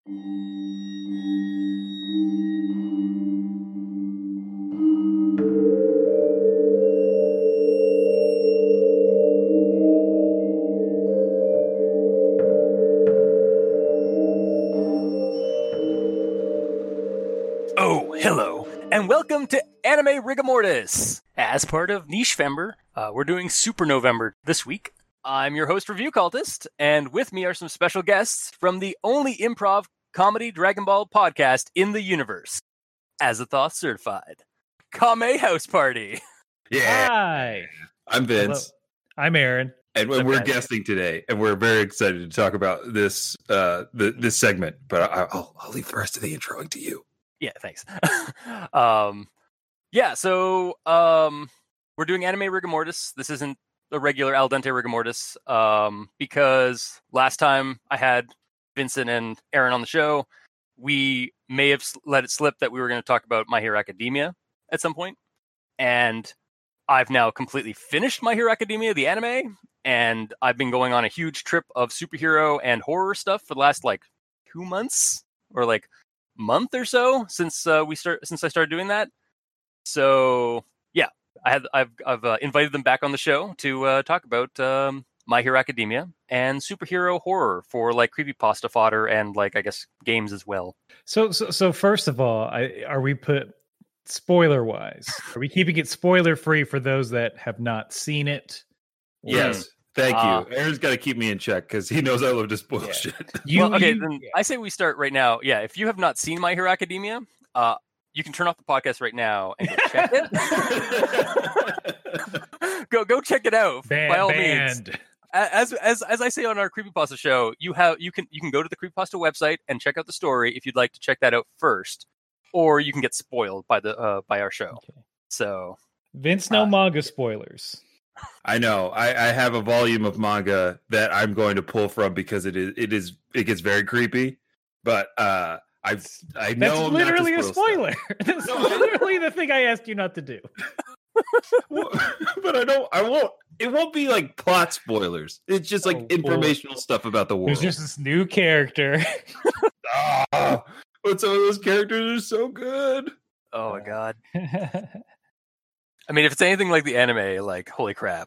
Oh, hello, and welcome to Anime Rigamortis. As part of Nichefember, we're doing Super November this week. I'm your host, Review Cultist, and with me are some special guests from the only improv comedy Dragon Ball podcast in the universe. Azathoth certified. Kame House Party. Yeah. Hi. I'm Vince. Hello. I'm Aaron. And we're guesting today, and we're very excited to talk about this this segment. But I'll leave the rest of the introing to you. Yeah, thanks. So we're doing Anime Rigamortis. This isn't a regular Al Dente Rigamortis because last time I had Vincent and Aaron on the show, we may have let it slip that we were going to talk about My Hero Academia at some point. And I've now completely finished My Hero Academia, the anime, and I've been going on a huge trip of superhero and horror stuff for the last 2 months or month or so since I started doing that. So yeah, I've invited them back on the show to talk about My Hero Academia and superhero horror for creepypasta fodder and I guess games as well. So first of all, are we spoiler wise? Are we keeping it spoiler free for those that have not seen it? Yes. Thank you. Aaron's got to keep me in check because he knows I love to spoil shit. I say we start right now. Yeah, if you have not seen My Hero Academia, you can turn off the podcast right now and go check it. go check it out by all means. As I say on our Creepypasta show, you can go to the Creepypasta website and check out the story if you'd like to check that out first, or you can get spoiled by our show. Okay. So Vince, no manga spoilers. I know. I have a volume of manga that I'm going to pull from because it gets very creepy. But I know that's literally a spoiler. That's literally the thing I asked you not to do. But I won't. It won't be plot spoilers. It's just informational stuff about the world. There's just this new character. But some of those characters are so good. Oh my god. I mean, if it's anything like the anime, holy crap.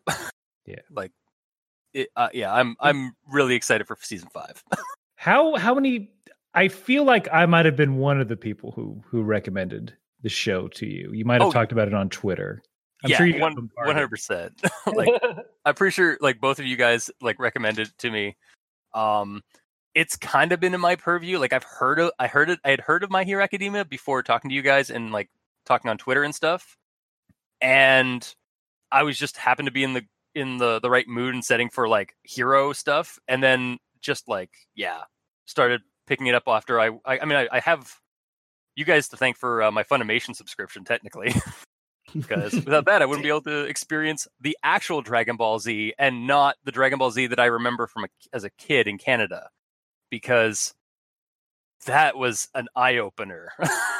Yeah. I'm really excited for season 5. How many? I feel like I might have been one of the people who recommended the show to you. You might have talked about it on Twitter. I'm sure you 100%. I'm pretty sure both of you guys recommended it to me. It's kind of been in my purview. I had heard of My Hero Academia before talking to you guys and talking on Twitter and stuff. And I was just happened to be in the right mood and setting for hero stuff, and then just started picking it up after I have you guys to thank for my Funimation subscription technically, because without that I wouldn't be able to experience the actual Dragon Ball Z and not the Dragon Ball Z that I remember from as a kid in Canada, because that was an eye opener.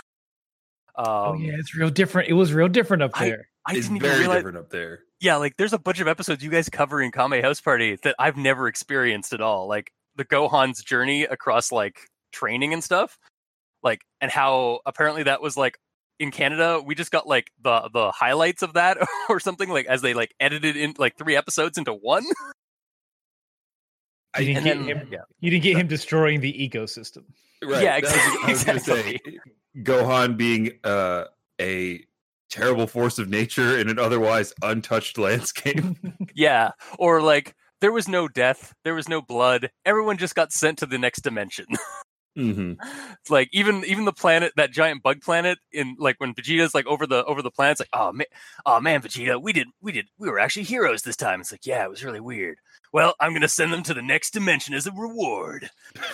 It's real different. It was real different up there. It's very different up there. Yeah, there's a bunch of episodes you guys cover in Kame House Party that I've never experienced at all. The Gohan's journey across training and stuff. And how apparently that was in Canada, we just got the highlights of that or something as they edited in 3 episodes into one. You didn't get him destroying the ecosystem. Right. Yeah, exactly. Gohan being a terrible force of nature in an otherwise untouched landscape. Yeah, or there was no death, there was no blood. Everyone just got sent to the next dimension. Mm-hmm. It's even the planet, that giant bug planet, in when Vegeta's over the planet, it's oh man, Vegeta, we were actually heroes this time. It's yeah, it was really weird. Well, I'm gonna send them to the next dimension as a reward.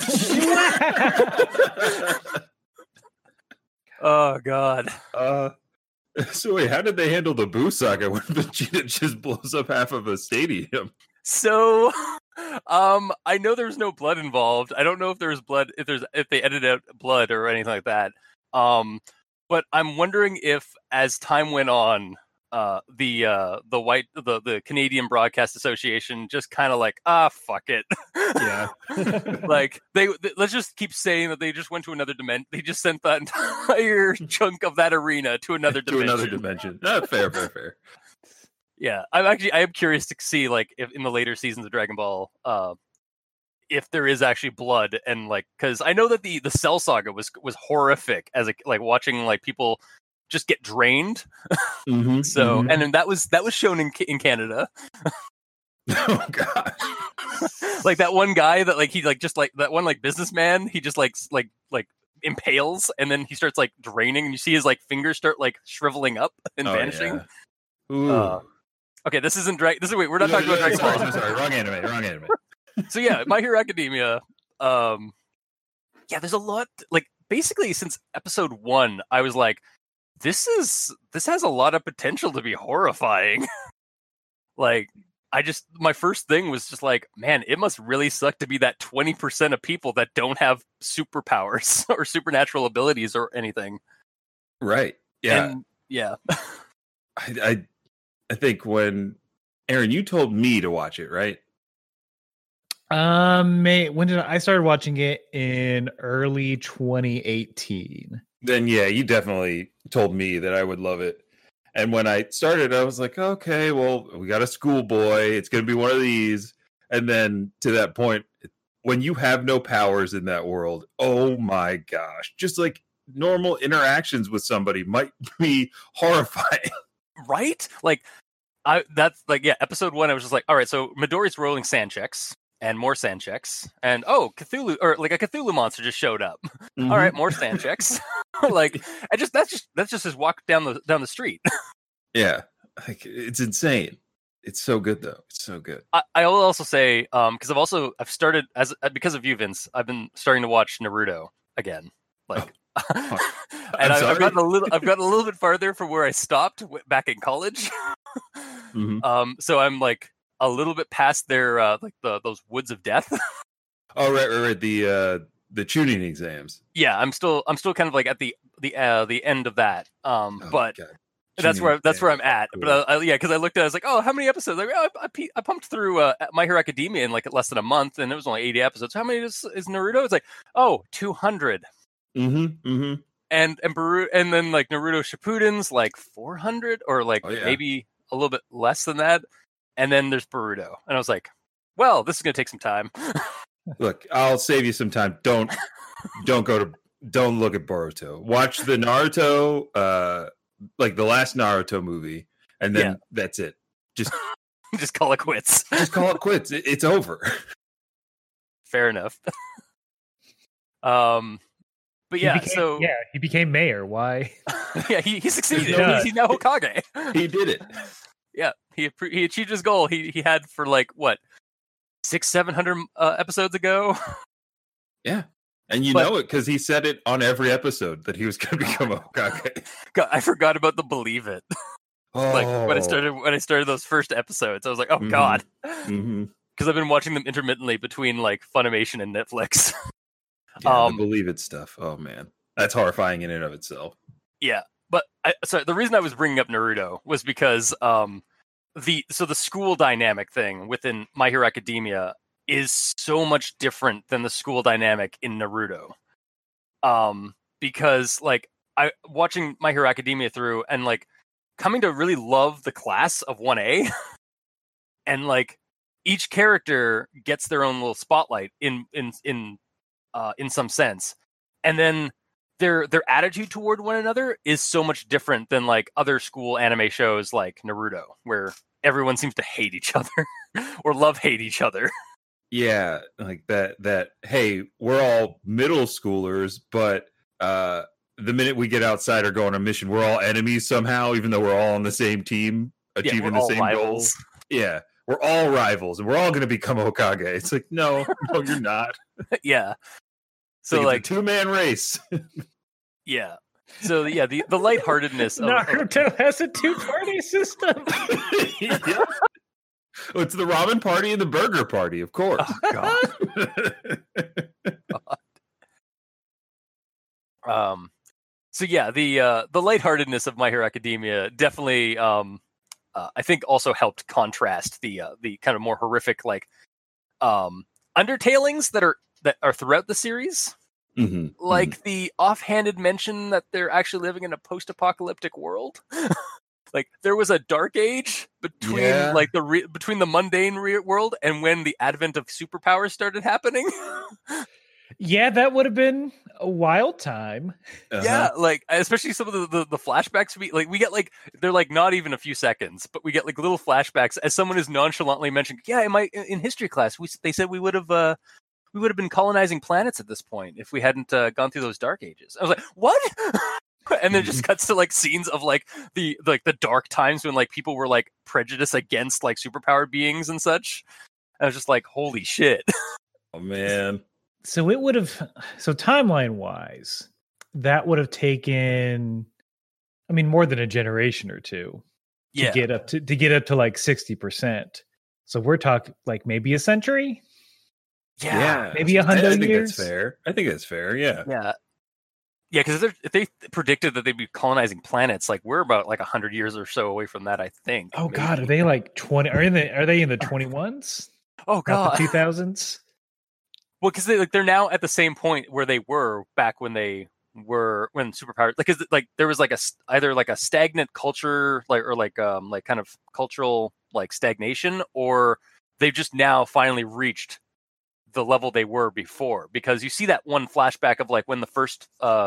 Oh god. So wait, how did they handle the Buu saga when Vegeta just blows up half of a stadium? So, I know there's no blood involved. I don't know if there's blood, if they edited out blood or anything like that. But I'm wondering if, as time went on, the Canadian Broadcast Association just kind of like, fuck it. Yeah. Like let's just keep saying that they just went to another dimension. They just sent that entire chunk of that arena to another dimension. Fair. Yeah, I am curious to see, like, if in the later seasons of Dragon Ball, if there is actually blood, and like, because I know that the Cell Saga was horrific as like watching like people just get drained. Mm-hmm, so and then that was shown in Canada. Oh god. Like that one guy that like he like just like that one like businessman, he just like impales, and then he starts like draining, and you see his like fingers start like shriveling up and vanishing. Yeah. Okay, this isn't wait, we're not talking about Dragon Ball. Sorry, wrong anime. So yeah, My Hero Academia. Yeah, there's a lot. Like basically, since episode 1, I was like, this has a lot of potential to be horrifying. Like, my first thing was just like, man, it must really suck to be that 20% of people that don't have superpowers or supernatural abilities or anything. Right. Yeah. And, yeah. I think when Aaron, you told me to watch it, right? When did I started watching it in early 2018? Then yeah, you definitely told me that I would love it. And when I started, I was like, okay, well, we got a schoolboy. It's going to be one of these. And then to that point, when you have no powers in that world, oh my gosh, just like normal interactions with somebody might be horrifying. Right? Like, episode 1, I was just like, all right, so Midori's rolling sand checks and more sand checks, and Cthulhu, or like a Cthulhu monster just showed up. Mm-hmm. All right, more sand checks. Like, that's just his walk down the street. Yeah, like it's insane. It's so good though. It's so good. I will also say, because I've started because of you, Vince. I've been starting to watch Naruto again. Like. And I've gotten a little bit farther from where I stopped back in college. Mm-hmm. So I'm like a little bit past their like those woods of death. Oh right. The tuning exams. Yeah, I'm still kind of like at the end of that. But God. That's where I'm at. Cool. But because I looked at it, I was like, oh, how many episodes? Like, I pumped through My Hero Academia in like less than a month, and it was only 80 episodes. How many is Naruto? It's like, 200. Mm-hmm. And then like Naruto Shippuden's like 400 or like maybe a little bit less than that. And then there's Boruto, and I was like, well, this is gonna take some time. Look, I'll save you some time. Don't look at Boruto. Watch the Naruto, like the last Naruto movie, and then that's it. Just call it quits. Just call it quits. It's over. Fair enough. But he became mayor. Why? Yeah, he succeeded. He's now Hokage. He did it. Yeah, he achieved his goal. He had for like what 600-700 episodes ago. Yeah, and know it because he said it on every episode that he was going to become a Hokage. God, I forgot about the Believe It. Like when I started those first episodes, I was like, oh god, because I've been watching them intermittently between like Funimation and Netflix. Yeah, the Believe It stuff. Oh man, that's horrifying in and of itself. Yeah, but the reason I was bringing up Naruto was because the school dynamic thing within My Hero Academia is so much different than the school dynamic in Naruto. Because like I watching My Hero Academia through and like coming to really love the class of 1A, and like each character gets their own little spotlight in some sense, and then their attitude toward one another is so much different than like other school anime shows like Naruto, where everyone seems to hate each other or hate each other. Yeah, like that. Hey, we're all middle schoolers, but the minute we get outside or go on a mission, we're all enemies somehow, even though we're all on the same team, achieving the same goals. Yeah, we're all rivals, and we're all going to become Hokage. It's like, no, you're not. Yeah. So like a 2-man race. Yeah. So yeah, the lightheartedness of Naruto has a 2-party system. Yeah. Well, it's the ramen party and the burger party, of course. Oh, God. So yeah, the lightheartedness of My Hero Academia definitely, I think, also helped contrast the kind of more horrific undertailings that are throughout the series. Like the offhanded mention that they're actually living in a post-apocalyptic world. Like there was a dark age between between the mundane world and when the advent of superpowers started happening. Yeah, that would have been a wild time. Yeah, like especially some of the flashbacks we get, like they're like not even a few seconds, but we get like little flashbacks as someone is nonchalantly mentioned. Yeah, in history class, they said we would have been colonizing planets at this point if we hadn't gone through those dark ages. I was like, what? And then it just cuts to like scenes of like the dark times when like people were like prejudiced against like superpowered beings and such. I was just like, holy shit. Oh man. So it would have, so timeline wise, that would have taken, I mean, more than a generation or two to get up to like 60%. So we're talking like maybe a century. Yeah, maybe 100 years. That's fair. I think that's fair. Yeah. Yeah, because if they predicted that they'd be colonizing planets, like we're about like 100 years or so away from that, I think. Oh God, are they like 20? Are they in the 21s? Oh God, not the 2000s. Well, because they're now at the same point where they were back when superpowers, because like there was like either like a stagnant culture, like kind of cultural like stagnation, or they've just now finally reached the level they were before. Because you see that one flashback of like when the first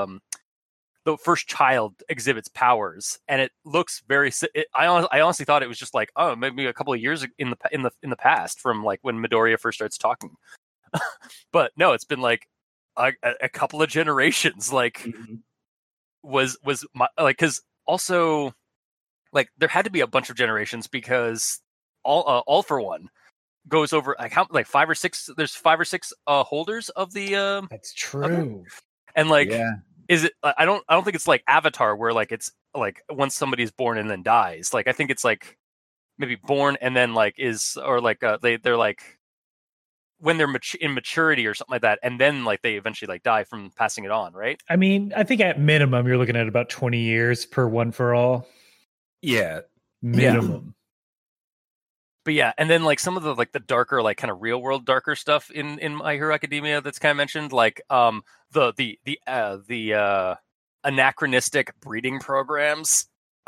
child exhibits powers, and it looks very. I honestly thought it was just like, oh, maybe a couple of years in the past from like when Midoriya first starts talking. But no, it's been like a couple of generations. Like was my, like, because also like there had to be a bunch of generations, because all for one goes over like how like 5 or 6. There's 5 or 6 holders of the. That's true. And like, is it? I don't think it's like Avatar where like it's like once somebody's born and then dies. Like I think it's like maybe born and then like they're like when they're in maturity or something like that, and then like they eventually like die from passing it on, right? I mean, I think at minimum you're looking at about 20 years per One for All. Yeah, minimum. But yeah, and then like some of the like the darker, like kind of real world darker stuff in My Hero Academia that's kind of mentioned, like the anachronistic breeding programs.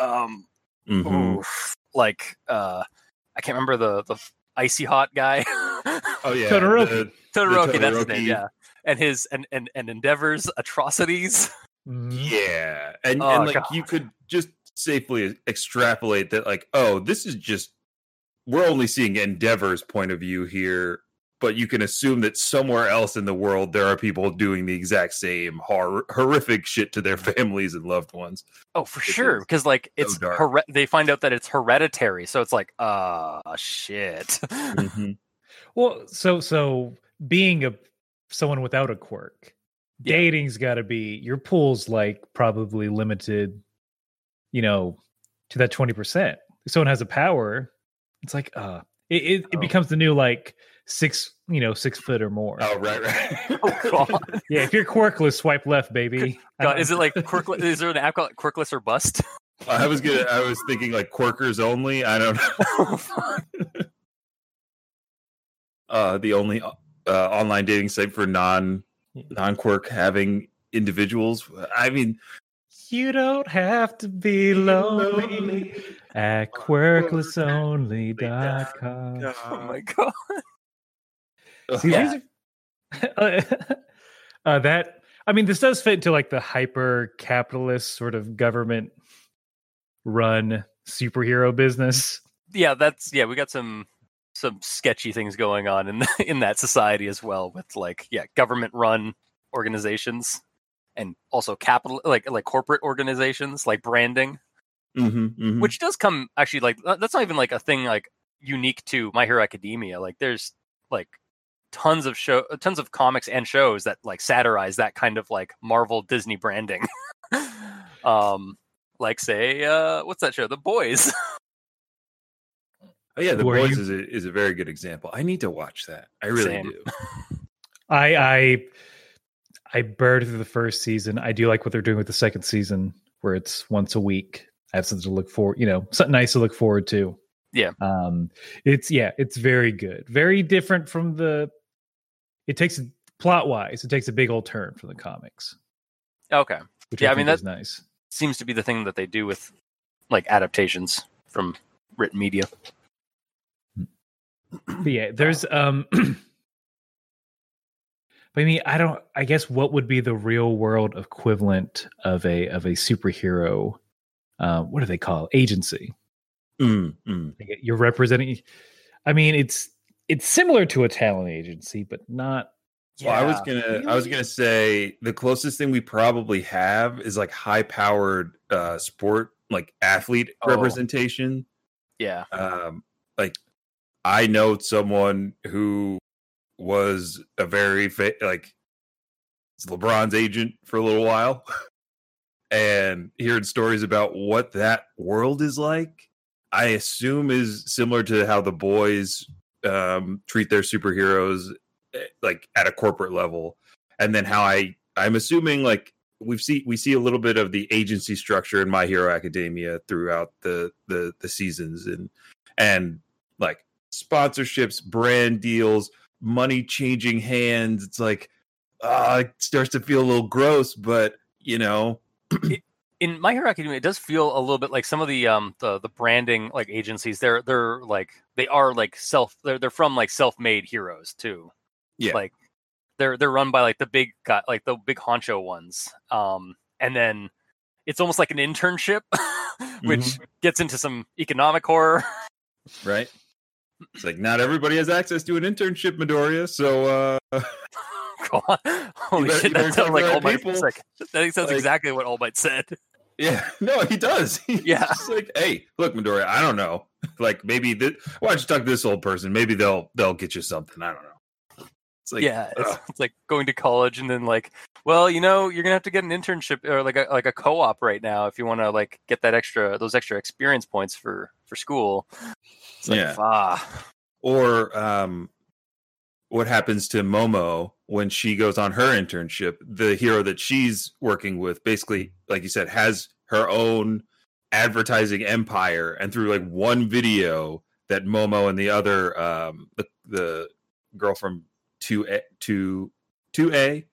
Like I can't remember the icy hot guy. Oh yeah, Todoroki. Todoroki, that's his name. Yeah, and his and Endeavor's atrocities. Yeah, and like God. You could just safely extrapolate that, like, oh, this is just we're only seeing Endeavor's point of view here, but you can assume that somewhere else in the world there are people doing the exact same horrific shit to their families and loved ones. Oh, for sure, because like it's they find out that it's hereditary, so it's like, shit. Well, so being someone without a quirk, dating's got to be, your pool's like probably limited, to that 20%. If someone has a power, it's like it becomes the new like 6 foot or more. Oh right. Oh God. Yeah, if you're quirkless, swipe left, baby. God, is it like quirkless? Is there an app called Quirkless or Bust? I was thinking like quirkers only. I don't know. The only online dating site for non-quirk having individuals. I mean, you don't have to be lonely at quirklessonly.com. Oh my God. See, that, I mean, this does fit into like the hyper capitalist sort of government run superhero business. Yeah, we got some sketchy things going on in that society as well, with like government run organizations and also capital like corporate organizations, like branding, which does come actually, like that's not even like a thing like unique to My Hero Academia. Like there's like tons of comics and shows that like satirize that kind of like Marvel Disney branding. Like say what's that show, The Boys? Oh yeah, The Boys is a very good example. I need to watch that. I really do. I I burned through the first season. I do like what they're doing with the second season, where it's once a week. I have something to look forward, something nice to look forward to. Yeah. It's very good. Very different from it takes a big old turn from the comics. Okay. Which Yeah, I I mean, think is nice. Seems to be the thing that they do with like adaptations from written media. But yeah, there's but I mean, I guess what would be the real world equivalent of a superhero? What do they call it? Agency? You're representing. I mean, it's similar to a talent agency, but not. Yeah, well, I was gonna say the closest thing we probably have is like high-powered sport, like athlete representation. Yeah. Like I know someone who was a very LeBron's agent for a little while, and hearing stories about what that world is like, I assume is similar to how the boys treat their superheroes, like at a corporate level, and then how I'm assuming like we see a little bit of the agency structure in My Hero Academia throughout the seasons, and like sponsorships, brand deals, money changing hands. It's like it starts to feel a little gross, but in My Hero Academia, it does feel a little bit like some of the branding like agencies. They're from like self-made heroes too. Yeah, like they're run by like the big honcho ones. And then it's almost like an internship, which gets into some economic horror. Right. It's like not everybody has access to an internship, Midoriya. So Go on. Holy shit, that sounds like All Might. That sounds exactly what All Might said. Yeah, no, he does. He's just like, hey, look, Midoriya, I don't know. Like maybe why don't you talk to this old person? Maybe they'll get you something. I don't know. It's like, it's like going to college and then like, well, you're gonna have to get an internship or like a co-op right now if you want to like get those extra experience points for school. It's like, Or what happens to Momo when she goes on her internship? The hero that she's working with, basically, like you said, has her own advertising empire, and through like one video that Momo and the other the girl from 2A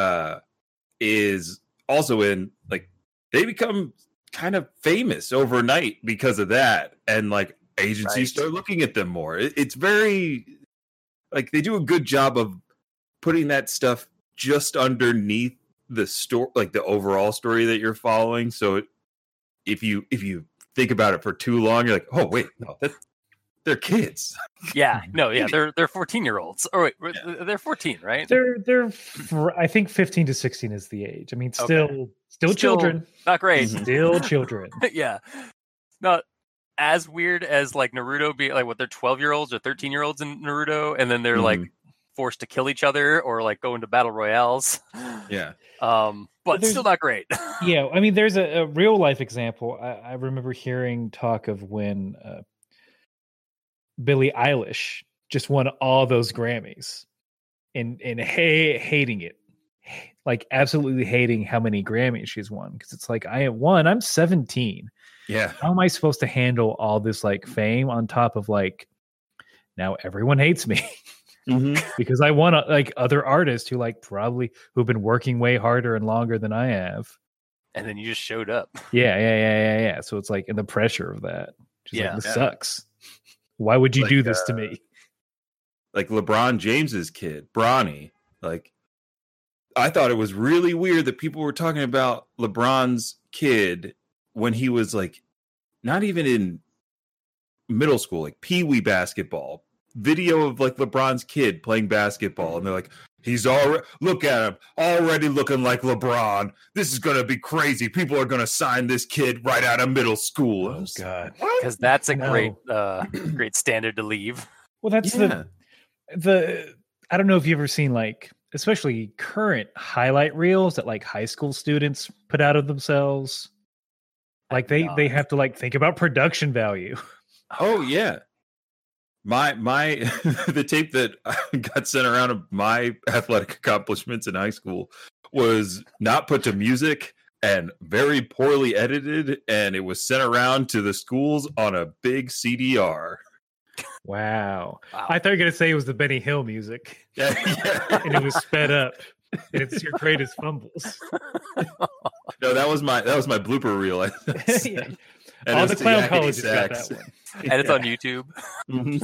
is also in, like they become kind of famous overnight because of that, and like agencies start looking at them more. It's very like they do a good job of putting that stuff just underneath the story, like the overall story that you're following. So if you think about it for too long, you're like, oh wait, no, they're kids. Yeah, no, yeah, they're 14-year-olds. Or wait, they're 14, right? They're I think 15 to 16 is the age. I mean, still children. Not great. Still children. Yeah, not as weird as like Naruto be like what they're 12-year-olds or 13-year-olds in Naruto, and then they're like forced to kill each other or like go into battle royales. Yeah. But still not great. Yeah, I mean, there's a real life example. I remember hearing talk of when Billie Eilish just won all those Grammys and hating it, like absolutely hating how many Grammys she's won, because it's like I'm 17. Yeah, how am I supposed to handle all this like fame on top of like now everyone hates me because I won like other artists who've been working way harder and longer than I have, and then you just showed up. Yeah. So it's like, and the pressure of that. Like, this sucks. Why would you do this to me? Like LeBron James's kid, Bronny. Like, I thought it was really weird that people were talking about LeBron's kid when he was like not even in middle school, like peewee basketball. Video of like LeBron's kid playing basketball, and they're like, look at him, already looking like LeBron. This is gonna be crazy. People are gonna sign this kid right out of middle school. Oh God, because that's a great standard to leave. Well, that's the I don't know if you've ever seen like, especially current highlight reels that like high school students put out of themselves. Like they have to like think about production value. Oh yeah. My the tape that got sent around of my athletic accomplishments in high school was not put to music and very poorly edited, and it was sent around to the schools on a big CDR. Wow. I thought you were going to say it was the Benny Hill music. Yeah. And it was sped up. And it's your greatest fumbles. No, that was my blooper reel. Yeah. All the clown colleges got that one. And it's on YouTube. Mhm.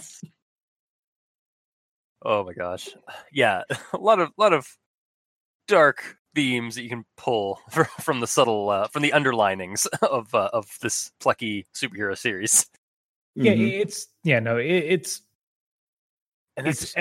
Oh my gosh. Yeah, a lot of dark themes that you can pull from the subtle from the underlinings of this plucky superhero series. Yeah, Mhm. it's it's And it's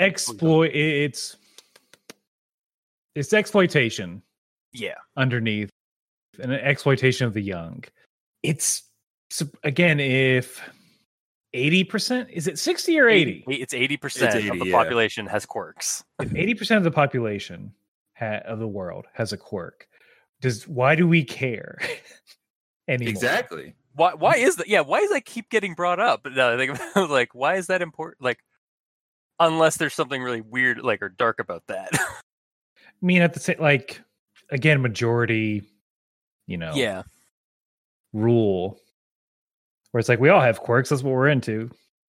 it's exploitation yeah. underneath, and an exploitation of the young. It's again, if 80%, is it 60 or 80? It's 80% It's of 80, the yeah. population has quirks. If 80% of the population of the world has a quirk, why do we care anymore? Exactly. Why is that? Yeah, why does that keep getting brought up? But no, I think about, like, why is that important? Like, unless there's something really weird, like, or dark about that. I mean, at the same, like, again, majority, Yeah. rule, where it's like we all have quirks. That's what we're into,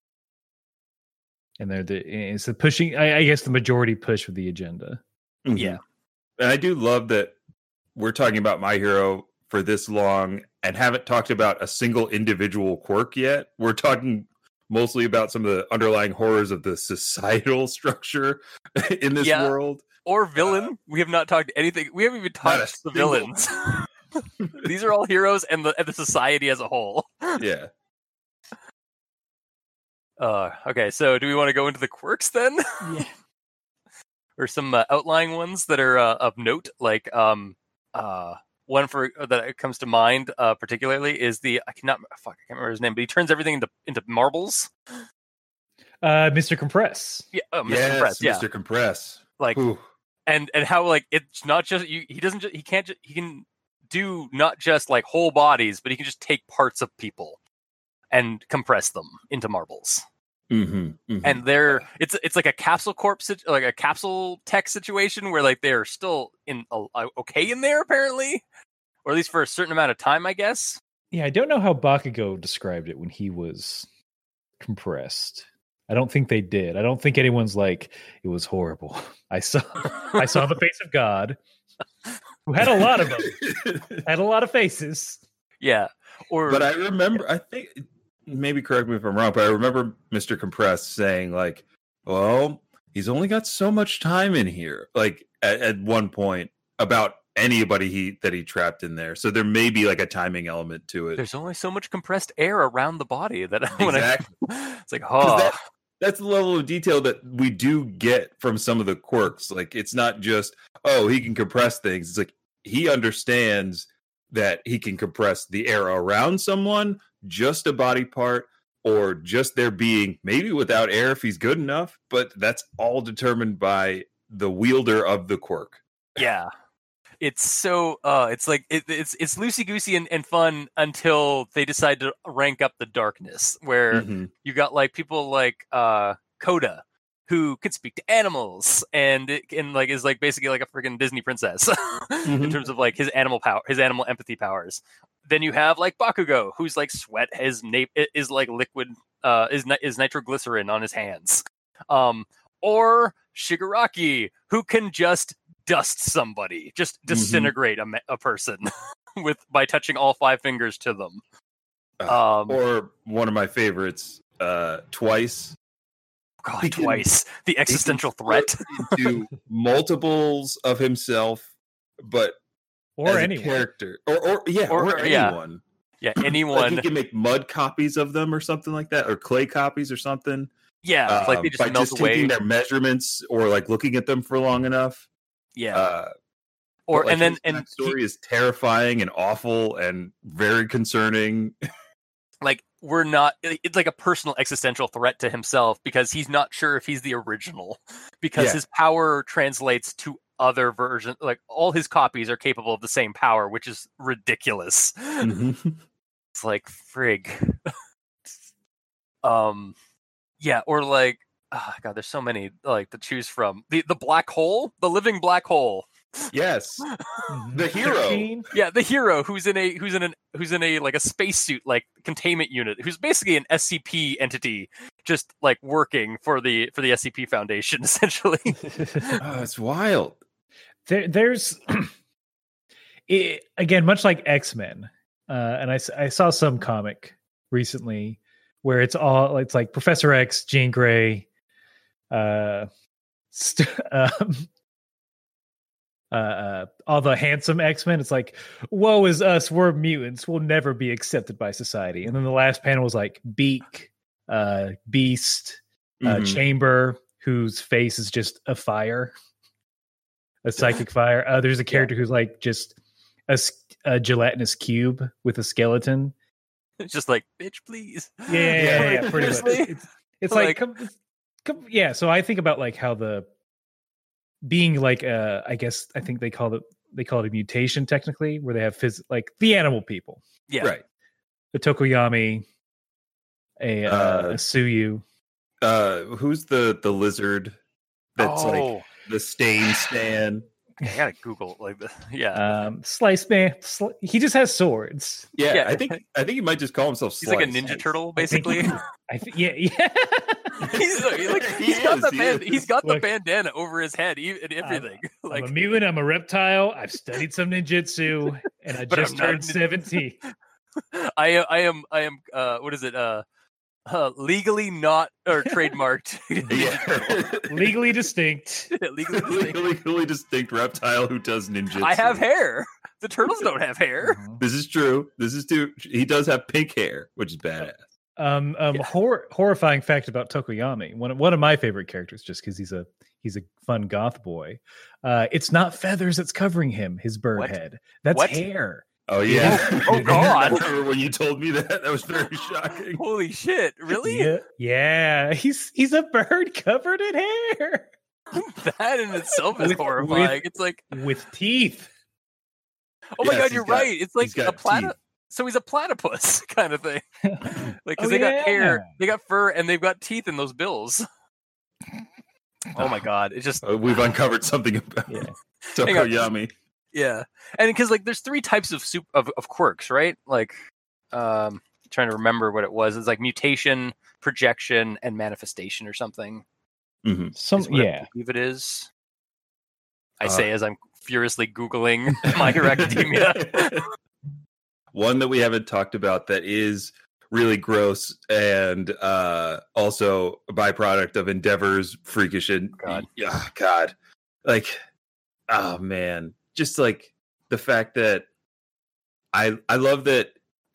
and it's the pushing. I guess the majority push with the agenda. Mhm. Yeah. And I do love that we're talking about My Hero for this long and haven't talked about a single individual quirk yet. We're talking mostly about some of the underlying horrors of the societal structure in this Yeah. world. Or villain. We have not talked anything. We haven't even touched the single- villains. These are all heroes and the society as a whole. Yeah. Okay, so do we want to go into the quirks then? Yeah. Or some outlying ones that are of note, like one that comes to mind particularly is I can't remember his name, but he turns everything into marbles. Mr. Compress. Yeah, Mr. Yes, Compress. Yeah, Mr. Compress. like Ooh. and how like it's not just he can do not just like whole bodies, but he can just take parts of people and compress them into marbles. And they're it's like a capsule like a capsule tech situation where like they're still in okay in there apparently, or at least for a certain amount of time, I guess. Yeah, I don't know how Bakugo described it when he was compressed. I don't think they did. I don't think anyone's like, it was horrible. I saw the face of God, who had a lot of them, had a lot of faces. Yeah, But I remember, I think, maybe correct me if I'm wrong, but I remember Mr. Compress saying, like, well, he's only got so much time in here, like at one point about anybody that he trapped in there. So there may be like a timing element to it. there's only so much compressed air around the body that Exactly. it's like, oh, That's the level of detail that we do get from some of the quirks. Like, it's not just, oh, he can compress things. It's like he understands that he can compress the air around someone, just a body part, or just their being, maybe without air if he's good enough. But that's all determined by the wielder of the quirk. yeah. It's so it's like it's loosey goosey and fun until they decide to rank up the darkness, where you got like people like Coda, who can speak to animals and like is like basically like a freaking Disney princess in terms of like his animal empathy powers. Then you have like Bakugo, who's like sweat is like liquid is nitroglycerin on his hands, or Shigaraki, who can just dust somebody, just disintegrate a person by touching all 5 fingers to them. Or one of my favorites, Twice. God, Twice, the existential threat into multiples of himself, but or as anyone. a character, or anyone. Yeah, anyone. Like he can make mud copies of them or something like that, or clay copies or something. Yeah, like they just by melt just away. taking their measurements or like looking at them for long enough. Yeah. Or like his story is terrifying and awful and very concerning. Like it's like a personal existential threat to himself because he's not sure if he's the original, because his power translates to other versions. Like all his copies are capable of the same power, which is ridiculous. It's like frig. Yeah, or like, God, there's so many like to choose from. The black hole, the living black hole. Yes, Mhm. the hero. 13? Yeah, the hero who's in a like a spacesuit like containment unit, who's basically an SCP entity, just like working for the SCP Foundation essentially. Oh, it's wild. There's again, much like X-Men, and I saw some comic recently where it's like Professor X, Jean Grey, all the handsome X-Men. It's like, woe is us, we're mutants, we'll never be accepted by society. And then the last panel was like Beak, Beast, Mhm. Chamber, whose face is just a fire, a psychic fire. There's a character who's like just a gelatinous cube with a skeleton. It's just like, bitch, please. Yeah, pretty much. Seriously? It's like, yeah. So I think about like how the being like, I think they call it a mutation technically, where they have like the animal people, Yeah. Right. the Tokoyami, a Suyu. Who's the lizard that's like the stain stan? I gotta Google like the yeah. Slice Man. He just has swords. Yeah, Yeah. I think he might just call himself He's like a Slice. ninja turtle, basically. Yeah. he's got the bandana over his head and everything. I'm a mutant. I'm a reptile. I've studied some ninjutsu, and I But just I'm not a turned 17. I am what is it? Legally not or trademarked. Legally distinct. Legally distinct reptile who does ninjutsu. I have hair. The turtles don't have hair. This is true. He does have pink hair, which is badass. Horrifying fact about Tokoyami. One of my favorite characters, just because he's a fun goth boy. It's not feathers that's covering him. His bird head. That's hair. Oh yeah. Oh God. I remember when you told me that. That was very shocking. Holy shit! Really? Yeah. He's a bird covered in hair. That in itself is horrifying. It's like with teeth. Oh my God, you're right. It's like a platypus. So he's a platypus kind of thing. Like because they got hair, they got fur, and they've got teeth in those bills. Oh my God! It just we've uncovered something about Tokoyami. Yeah, and because like there's three types of quirks, right? Like, trying to remember what it was. It's like mutation, projection, and manifestation, or something. Mm-hmm. I believe it is. I say as I'm furiously Googling My Hero Academia. One that we haven't talked about that is really gross and also a byproduct of Endeavor's freakish and God, like, oh man. Just like the fact that I love that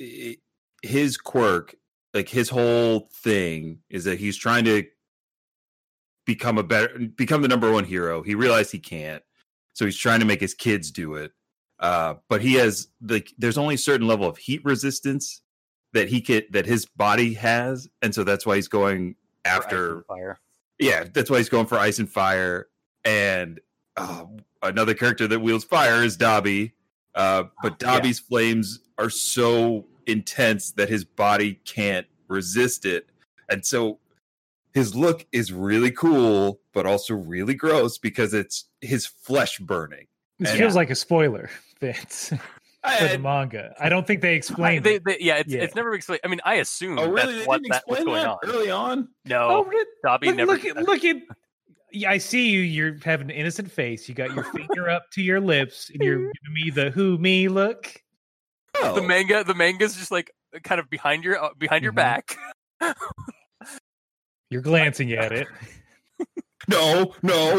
his quirk, like his whole thing is that he's trying to become the number one hero. He realized he can't, so he's trying to make his kids do it. But he has there's only a certain level of heat resistance that that his body has, and so that's why he's going after fire. Yeah, that's why he's going for ice and fire. And another character that wields fire is Dobby, but Dobby's flames are so intense that his body can't resist it, and so his look is really cool, but also really gross because it's his flesh burning. This feels like a spoiler, Vince, for the manga. I don't think they explained it. It's never explained. I mean, I assume that's what was going on early on. No, Dobby never. Look at. Yeah, I see you. You have an innocent face. You got your finger up to your lips, and you're giving me the "who me" look. Oh. The manga's just like kind of behind your back. You're glancing at it. No.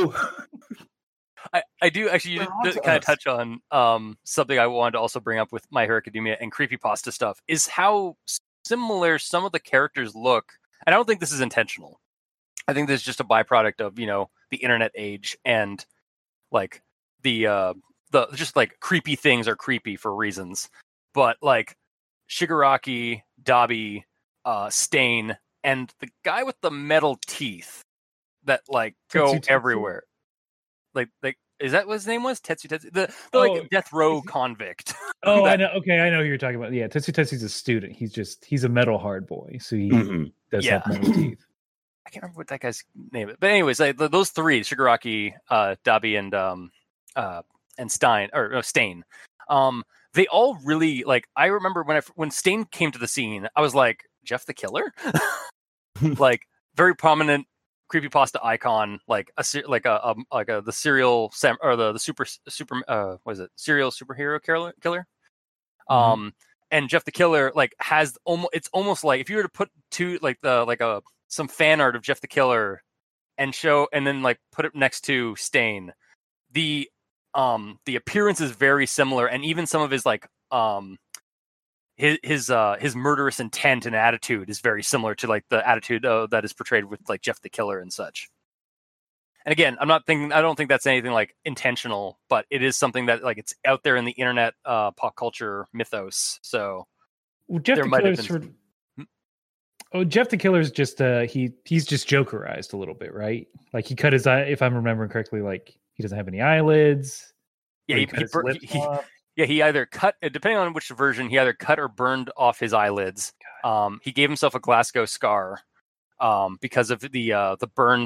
I do actually kind of touch on something I wanted to also bring up with My Hero Academia and creepypasta stuff is how similar some of the characters look. And I don't think this is intentional. I think this is just a byproduct of, the internet age and like the just like creepy things are creepy for reasons. But like Shigaraki, Dobby, Stain, and the guy with the metal teeth that like go everywhere. Like is that what his name was? Tetsu. The like death row convict. Oh, I know. Okay, I know who you're talking about. Yeah, Tetsu's a student. He's a metal hard boy, so he does have metal teeth. I can't remember what that guy's name is. But anyways, those three, Shigaraki, Dabi, and Stein, or no, Stain, they all really, like, I remember when Stain came to the scene, I was like, Jeff the Killer? Like, very prominent creepypasta icon, like the serial or the super what is it, serial superhero killer. And Jeff the Killer, like, has it's almost like if you were to put some fan art of Jeff the Killer and then like put it next to Stain, the appearance is very similar, and even some of his like his murderous intent and attitude is very similar to like the attitude that is portrayed with like Jeff the Killer and such. And again, I don't think that's anything like intentional, but it is something that like it's out there in the internet pop culture mythos. So Jeff the Killer's just he's just Jokerized a little bit, right? Like he cut his eye, if I'm remembering correctly, like he doesn't have any eyelids. Yeah, he either cut, depending on which version, he either cut or burned off his eyelids. He gave himself a Glasgow scar because of the burn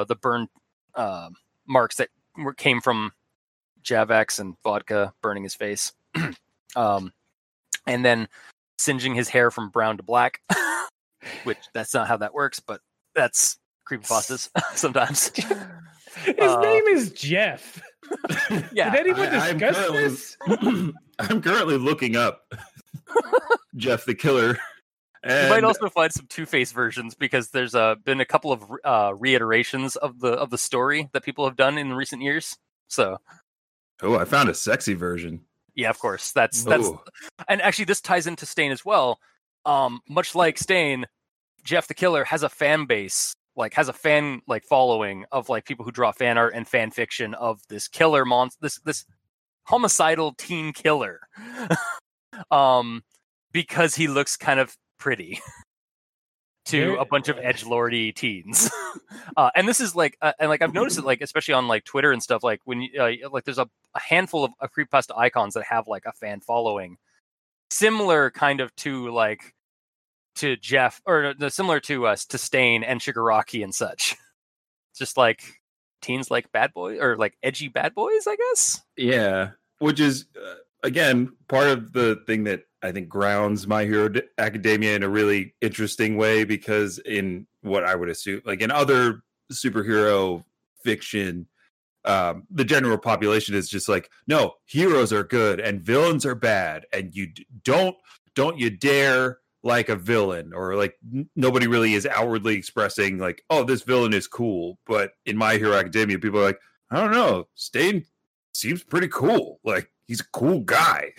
marks that came from Javex and vodka burning his face, and then singeing his hair from brown to black, which that's not how that works, but that's creepypastas sometimes. His name is Jeff. Yeah. Did anyone discuss this? I'm currently looking up Jeff the Killer. And you might also find some Two-Face versions because there's been a couple of reiterations of the story that people have done in recent years. So, I found a sexy version. Yeah, of course. That's and actually this ties into Stain as well. Much like Stain, Jeff the Killer has a fan base, like has a fan like following of like people who draw fan art and fan fiction of this killer this homicidal teen killer. Because he looks kind of pretty to a bunch of edgelordy teens. And this is like and like I've noticed it like especially on like Twitter and stuff, like when you like there's a handful of creepypasta icons that have like a fan following similar kind of to Jeff, or similar to Stain and Shigaraki and such. It's just like teens like bad boys, or like edgy bad boys, I guess. Yeah, which is again part of the thing that I think grounds My Hero Academia in a really interesting way, because in what I would assume, like in other superhero fiction, the general population is just like, no, heroes are good and villains are bad, and you don't you dare like a villain, or like nobody really is outwardly expressing like, oh, this villain is cool. But in My Hero Academia, people are like, I don't know, Stain seems pretty cool. Like he's a cool guy.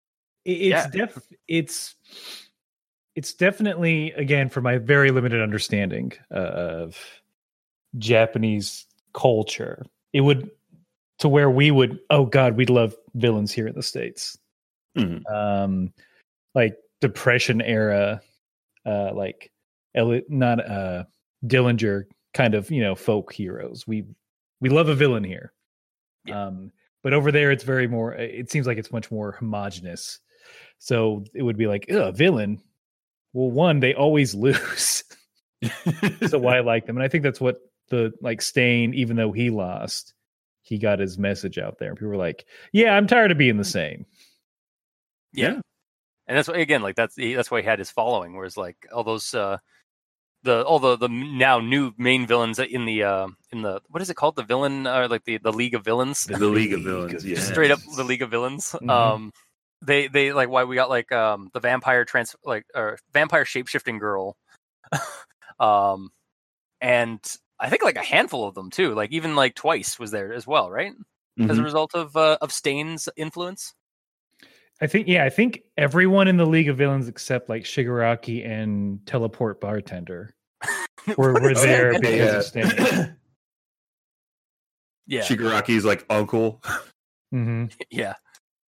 It's definitely, again, from my very limited understanding of Japanese culture, it would to where we would, oh God, we'd love villains here in the States. Mm-hmm. Like Depression era, like not Dillinger kind of, folk heroes. We love a villain here. Yeah. But over there, it's very more. It seems like it's much more homogenous. So it would be like, a villain. Well, one, they always lose. So why I like them, and I think that's what the like Stain. Even though he lost, he got his message out there. People were like, "Yeah, I'm tired of being the same." Yeah. And that's why, again, like that's why he had his following. Whereas like all those the now new main villains in the what is it called, the villain like the League of Villains, the League of Villains, yeah, straight up the League of Villains. Mm-hmm. They like why we got like the vampire vampire shape-shifting girl, and I think like a handful of them too. Like even like Twice was there as well, right? Mm-hmm. As a result of Stain's influence. I think everyone in the League of Villains except like Shigaraki and Teleport Bartender were there because of Stain. Yeah, Shigaraki's like uncle. Mm-hmm. Yeah.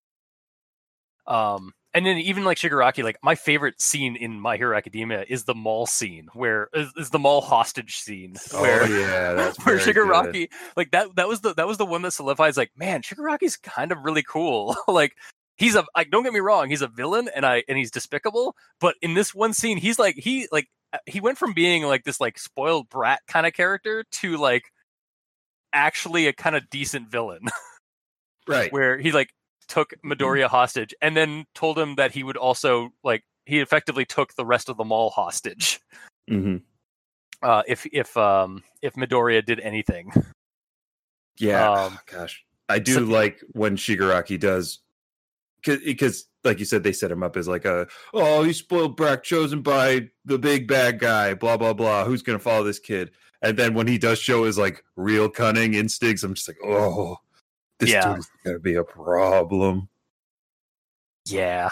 And then even like Shigaraki, like my favorite scene in My Hero Academia is the mall scene, where is the mall hostage scene. Where that's where Shigaraki good. Like that was the one that solidifies like, man, Shigaraki's kind of really cool. Like he's like, don't get me wrong, he's a villain and he's despicable, but in this one scene he went from being like this like spoiled brat kind of character to like actually a kind of decent villain. Right. Where he like took Midoriya hostage and then told him that he would also like he effectively took the rest of the mall hostage. Mm-hmm. If Midoriya did anything. Yeah. Gosh. I do like when Shigaraki does, because like you said, they set him up as like he's spoiled brat chosen by the big bad guy, blah, blah, blah. Who's going to follow this kid? And then when he does show his like real cunning instincts, I'm just like, oh, this dude is going to be a problem. Yeah.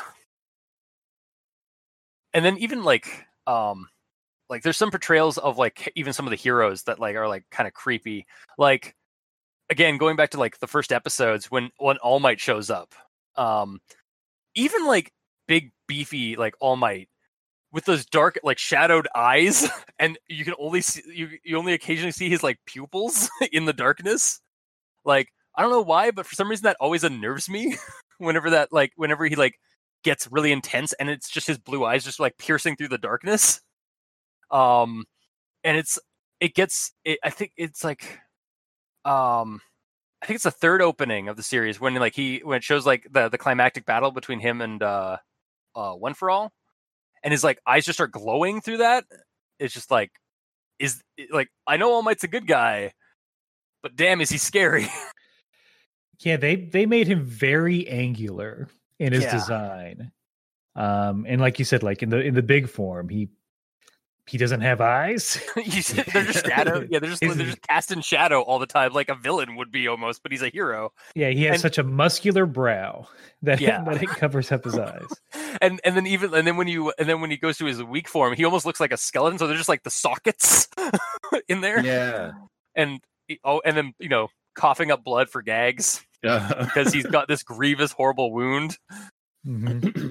And then even like there's some portrayals of like even some of the heroes that like are like kind of creepy. Like, again, going back to like the first episodes when All Might shows up, even like big beefy like All Might with those dark like shadowed eyes, and you can only see you only occasionally see his like pupils in the darkness. Like, I don't know why, but for some reason that always unnerves me whenever he like gets really intense and it's just his blue eyes just like piercing through the darkness. And I think it's like I think it's the third opening of the series when it shows like the climactic battle between him and One for All, and his like eyes just start glowing through that. It's just like, I know All Might's a good guy, but damn, is he scary. Yeah, they made him very angular in his design. And like you said, like in the big form, he doesn't have eyes. They're just shadow. Yeah, they're just cast in shadow all the time, like a villain would be almost, but he's a hero. Yeah, he has such a muscular brow that it covers up his eyes. And then when he goes to his weak form, he almost looks like a skeleton. So they're just like the sockets in there. Yeah. And then coughing up blood for gags because he's got this grievous, horrible wound. Mm-hmm.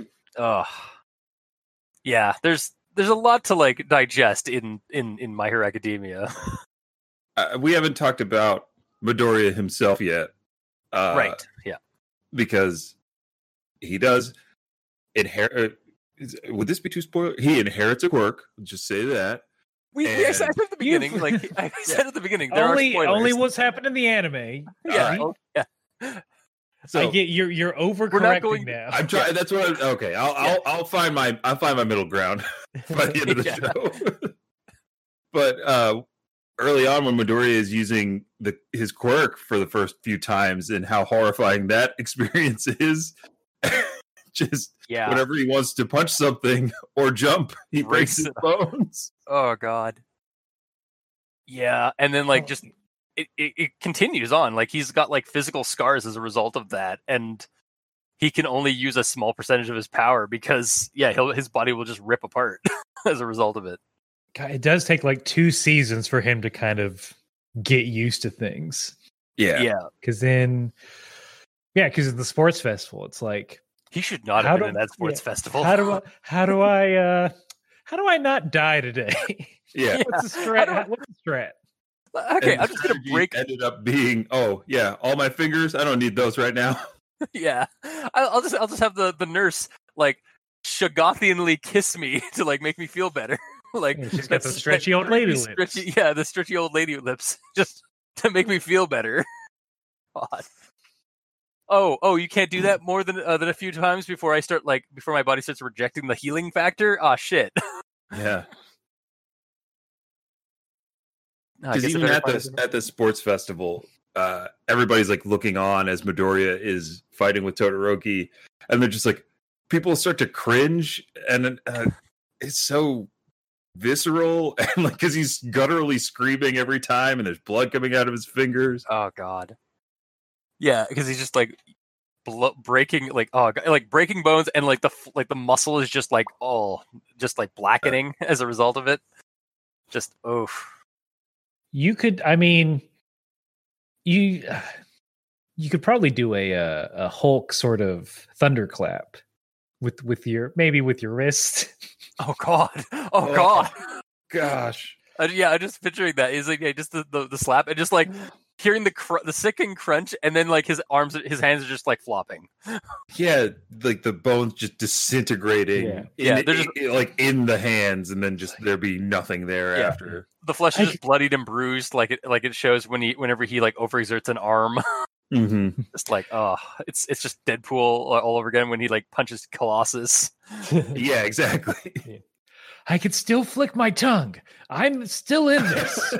Yeah, there's a lot to like digest in My Hero Academia. We haven't talked about Midoriya himself yet, right? Yeah, because he does inherit. Would this be too spoiler? He inherits a quirk. Just say that. I said at the beginning, said at the beginning, there are spoilers. Only what's happened in the anime. Yeah, right? So I get you're overcorrecting now. I'm trying. That's what. I'll find my middle ground by the end of the show. But early on, when Midoriya is using his quirk for the first few times, and how horrifying that experience is, just whenever he wants to punch something or jump, he breaks his bones. Oh God. Yeah, and then like just. It continues on. Like he's got like physical scars as a result of that, and he can only use a small percentage of his power because his body will just rip apart as a result of it. God, it does take like 2 seasons for him to kind of get used to things. Yeah. Because in the sports festival, it's like he should not have been in that sports festival. How do I not die today? Yeah. What's the strat? Okay, I'm just gonna break. Ended up being, all my fingers. I don't need those right now. Yeah, I'll just have the nurse like Shogothianly kiss me to like make me feel better. Like she's got the stretchy old lady lips. The stretchy old lady lips, just to make me feel better. God. Oh, you can't do that more than a few times before my body starts rejecting the healing factor. Ah, shit. Yeah. Because even at the sports festival, everybody's like looking on as Midoriya is fighting with Todoroki, and they're just like, people start to cringe, and it's so visceral, and like because he's gutturally screaming every time, and there's blood coming out of his fingers. Oh God. Yeah, because he's just like breaking breaking bones, and like the muscle is just like blackening as a result of it. Just You could, you could probably do a Hulk sort of thunderclap with your wrist. Oh God! Oh God! Gosh! I'm just picturing that. Is like just the slap, and just like hearing the sickening crunch, and then like his hands are just like flopping. Yeah, like the bones just disintegrating. Yeah, they're just like in the hands, and then just there be nothing there after. The flesh is just bloodied and bruised, like it shows whenever he like overexerts an arm. Mm-hmm. It's like, it's just Deadpool all over again when he like punches Colossus. Yeah, exactly. Yeah. I could still flick my tongue. I'm still in this.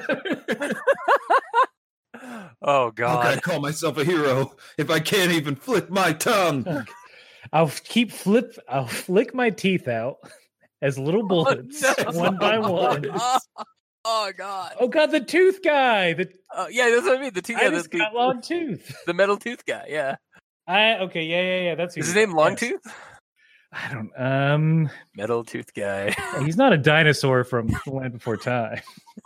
Oh God! How can I call myself a hero if I can't even flick my tongue? I'll flick my teeth out as little bullets, one by one. Oh God! Oh God, the tooth guy. Yeah, that's what I mean. The tooth. I just got long tooth. The metal tooth guy. Yeah. Yeah. That's his name. Longtooth. I don't. Metal tooth guy. He's not a dinosaur from the Land Before Time.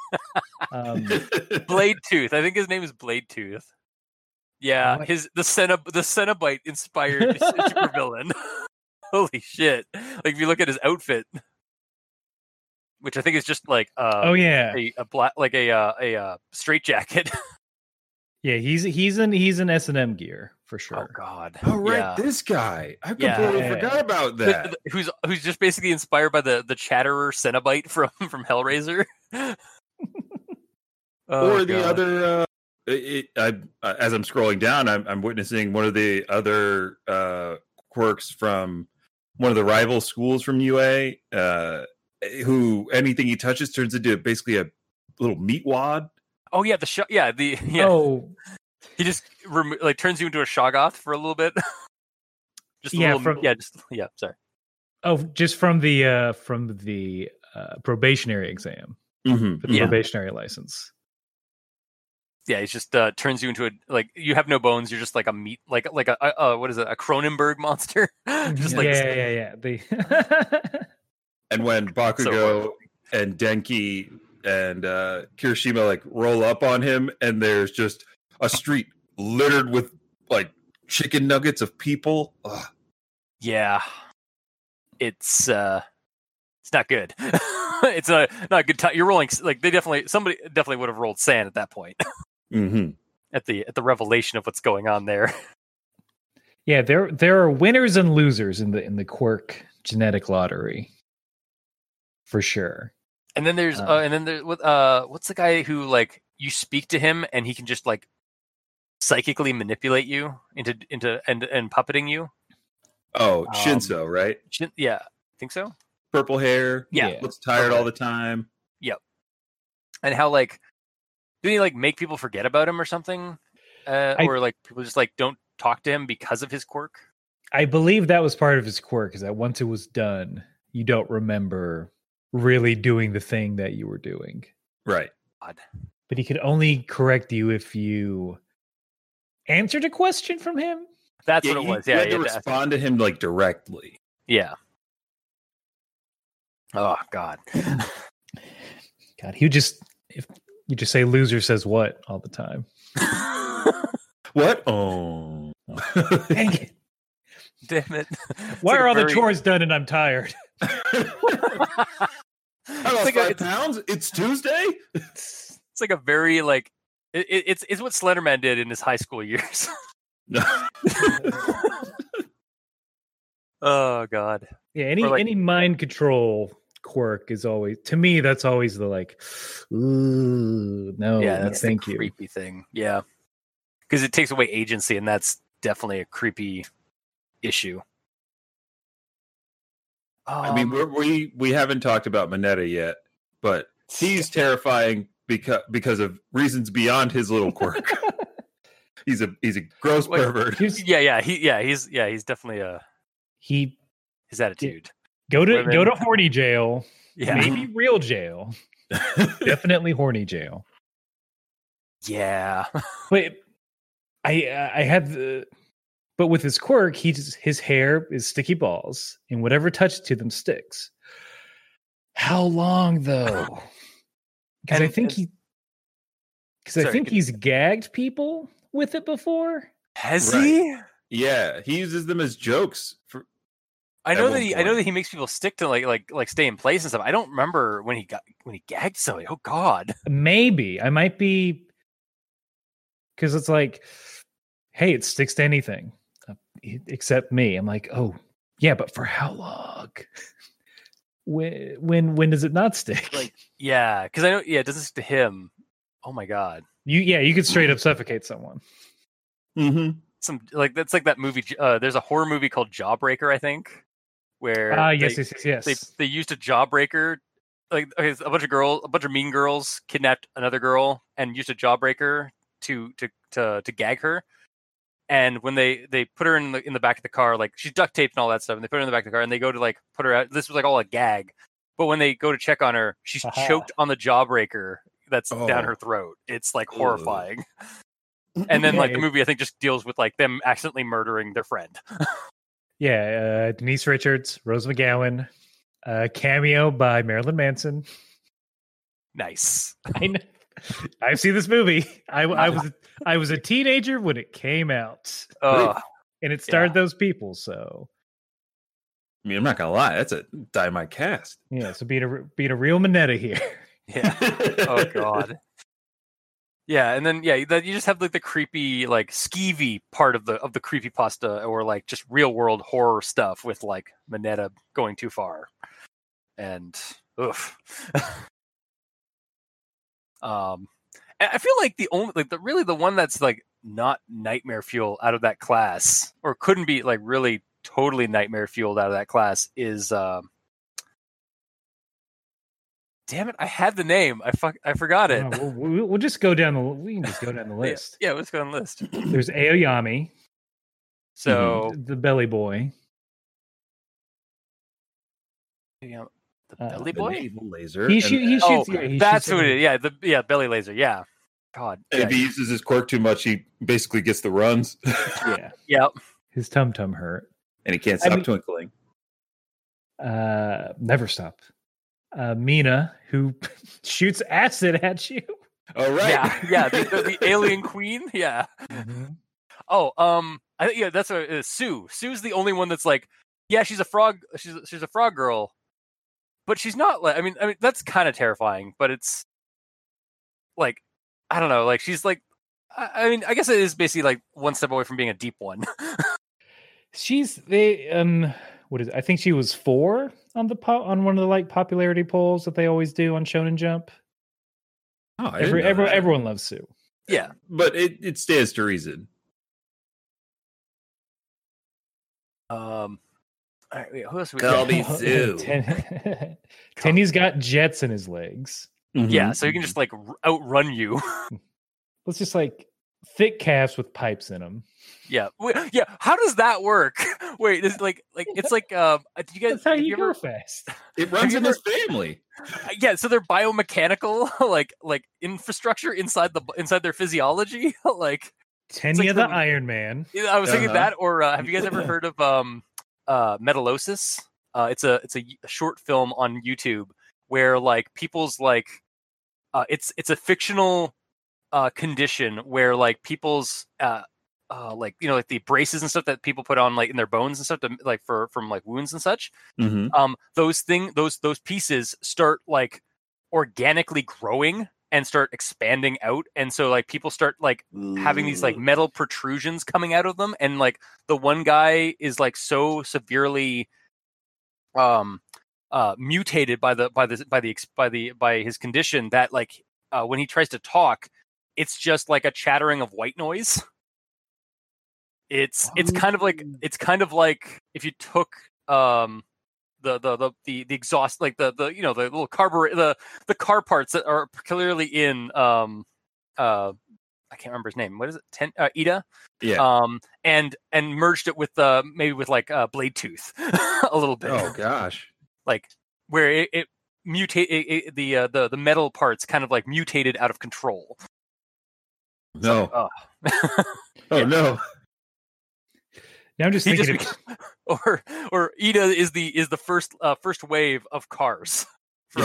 Blade Tooth. I think his name is Blade Tooth. Yeah, the Cenobite inspired supervillain. Holy shit! Like if you look at his outfit, which I think is just like a black like a straight jacket. Yeah, he's an S&M gear for sure. Oh God! Oh right, this guy. I completely forgot about that. Who's just basically inspired by the Chatterer Cenobite from Hellraiser. Or the other. As I'm scrolling down, I'm witnessing one of the other quirks from one of the rival schools from UA. Who anything he touches turns into basically a little meat wad. Oh yeah, Oh, he just turns you into a Shoggoth for a little bit. Sorry. Oh, just from the probationary exam, mm-hmm. for the probationary license. Yeah, he's just turns you into you have no bones. You're just like a meat, like a what is it? A Cronenberg monster. Just yeah. And when Bakugo and Denki and Kirishima like roll up on him, and there's just a street littered with like chicken nuggets of people. Ugh. Yeah, it's not good. It's not a good time. You're rolling like somebody definitely would have rolled sand at that point. Mm-hmm. At the revelation of what's going on there. Yeah, there are winners and losers in the quirk genetic lottery, for sure. And then there's what's the guy who like you speak to him and he can just like psychically manipulate you into and puppeting you. Oh, Shinso, right? Yeah, I think so. Purple hair. Yeah, looks tired all the time. Yep. And how like. Did he like make people forget about him or something? Or like people just like don't talk to him because of his quirk? I believe that was part of his quirk, is that once it was done, you don't remember really doing the thing that you were doing. Right. But he could only correct you if you answered a question from him. That's what it was. You had to respond to him like directly. Yeah. Oh God. God, he would just you just say loser says what all the time. What? Oh. Dang it. Damn it. Why are all the chores done and I'm tired? I lost 5 pounds. It's Tuesday. It's like a very like it's what Slenderman did in his high school years. Oh God. Yeah, any mind control quirk is always, to me, that's always the like, ooh, no, yeah, that's thank the you. Creepy thing, yeah, because it takes away agency, and that's definitely a creepy issue. I mean, we haven't talked about Mineta yet, but he's terrifying because of reasons beyond his little quirk. He's a gross pervert. He's definitely his attitude. Go to horny jail. Yeah. Maybe real jail. Definitely horny jail. Yeah. But but with his quirk, his hair is sticky balls, and whatever touches to them sticks. How long though? Because I think he's gagged people with it before. Has he? Yeah, he uses them as jokes. I know that he makes people stick to like stay in place and stuff. I don't remember when he gagged somebody. Oh God. Maybe I might be. because it's like, hey, it sticks to anything except me. I'm like, oh yeah, but for how long? When does it not stick? Like, yeah, because I know, yeah, it doesn't stick to him. Oh my god, you could straight up suffocate someone. Mm-hmm. some like that's like that movie. There's a horror movie called Jawbreaker, I think, where yes. they used a jawbreaker. Like, okay, a bunch of mean girls kidnapped another girl and used a jawbreaker to gag her. And when they put her in the back of the car, like she's duct taped and all that stuff, and they put her in the back of the car and they go to like put her out. This was like all a gag, but when they go to check on her, she's choked on the jawbreaker that's down her throat. It's like horrifying. And then like the movie, I think, just deals with like them accidentally murdering their friend. Yeah, Denise Richards, Rose McGowan, cameo by Marilyn Manson. Nice. I've seen this movie. I was a teenager when it came out, and it starred those people. So, I mean, I'm not gonna lie, that's a dynamite cast. Yeah, so being a real Minetta here. Yeah. Oh god. Yeah, and then you just have like the creepy, like skeevy part of the creepypasta, or like just real world horror stuff with like Minetta going too far, and oof. I feel like the only the one that's like not nightmare fuel out of that class, or couldn't be like really totally nightmare fueled out of that class, is damn it, I had the name. I forgot it. We'll just go down we can just go down the list. Yeah, let's go on the list. There's Aoyami. So the belly boy. Yeah, the belly boy? The naval laser. He shoots. That's who it is. Yeah, belly laser. Yeah. God. And if he uses his quirk too much, he basically gets the runs. Yeah. Yep. His tum-tum hurt. And he can't stop twinkling. Never stop. Mina, who shoots acid at you. Oh, right. Yeah. The alien queen. Yeah. Mm-hmm. Oh, I think that's Sue. Sue's the only one that's like, yeah, she's a frog. She's a frog girl, but she's not like. I mean, that's kind of terrifying. But it's like, I don't know. Like, she's like, I mean, I guess it is basically like one step away from being a deep one. What is it? I think she was 4 on one of the like popularity polls that they always do on Shonen Jump. Oh, everyone loves Sue. Yeah, but it stands to reason. All right, wait, who else? Call me Sue. Tenny's got jets in his legs. Mm-hmm. Yeah, so he can just like outrun you. Let's just like thick calves with pipes in them. Yeah. Yeah. How does that work? Wait, it's like it's like do you guys? That's how you go fast. It runs in his family. Yeah. So they're biomechanical, like infrastructure inside their physiology. Like Tenya like the Iron Man. I was thinking that. Or have you guys ever heard of Metallosis? It's a short film on YouTube where like people's like it's a fictional condition where like people's like, you know, like the braces and stuff that people put on like in their bones and stuff to like from like wounds and such. Mm-hmm. Those pieces start like organically growing and start expanding out, and so like people start like having these like metal protrusions coming out of them, and like the one guy is like so severely mutated by his condition that like when he tries to talk, it's just like a chattering of white noise. It's kind of like if you took the exhaust, like the you know, the little carburetor, the car parts that are clearly in I can't remember his name. What is it? Ida. Yeah. And merged it with maybe with like Blade Tooth a little bit. Oh gosh. Like where it mutate the metal parts kind of like mutated out of control. No. Oh yeah. No. Now I'm just thinking, or Ida is the first wave of cars from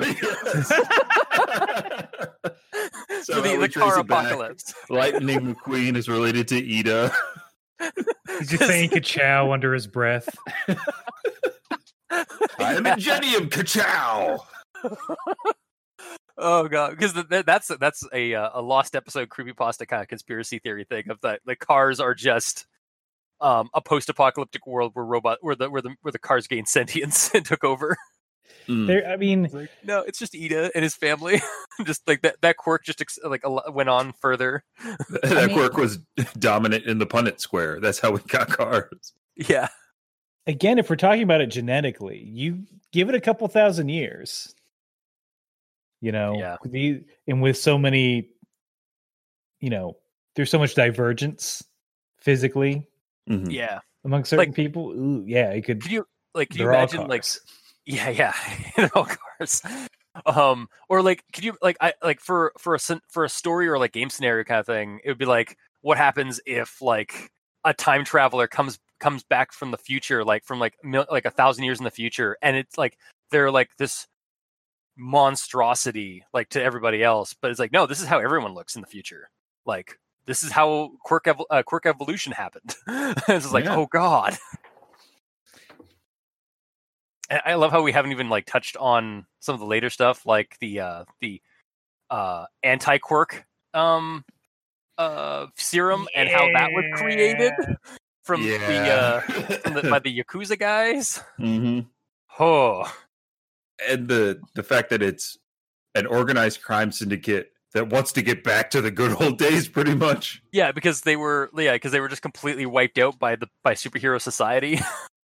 so the car apocalypse. Lightning McQueen is related to Ida. He's just saying "ka-chow" under his breath. I am Ingenium ka-chow. Oh god, because that's a lost episode creepypasta kind of conspiracy theory thing of that the cars are just a post-apocalyptic world where the cars gained sentience and took over. I mean, Like, no, it's just Ida and his family. Just like that quirk just went on further. That quirk was dominant in the Punnett Square. That's how we got cars. Yeah. Again, if we're talking about it genetically, you give it a couple thousand years. Yeah. And with so many, there's so much divergence physically. Mm-hmm. Yeah. Among certain people. Ooh, yeah, it could. Could you they're all imagine cars. Yeah, they're all cars. Or could you for a story or like game scenario kind of thing, it would be like, what happens if like a time traveler comes back from the future, like from like 1,000 years in the future, and it's like they're like this monstrosity like to everybody else, but it's like, no, this is how everyone looks in the future. Like this is how quirk evolution happened. It's like, oh god. And I love how we haven't even like touched on some of the later stuff, like the anti-quirk serum and how that was created from by the Yakuza guys. Mm-hmm. Oh, and the fact that it's an organized crime syndicate that wants to get back to the good old days, pretty much. Yeah, because they were just completely wiped out by superhero society.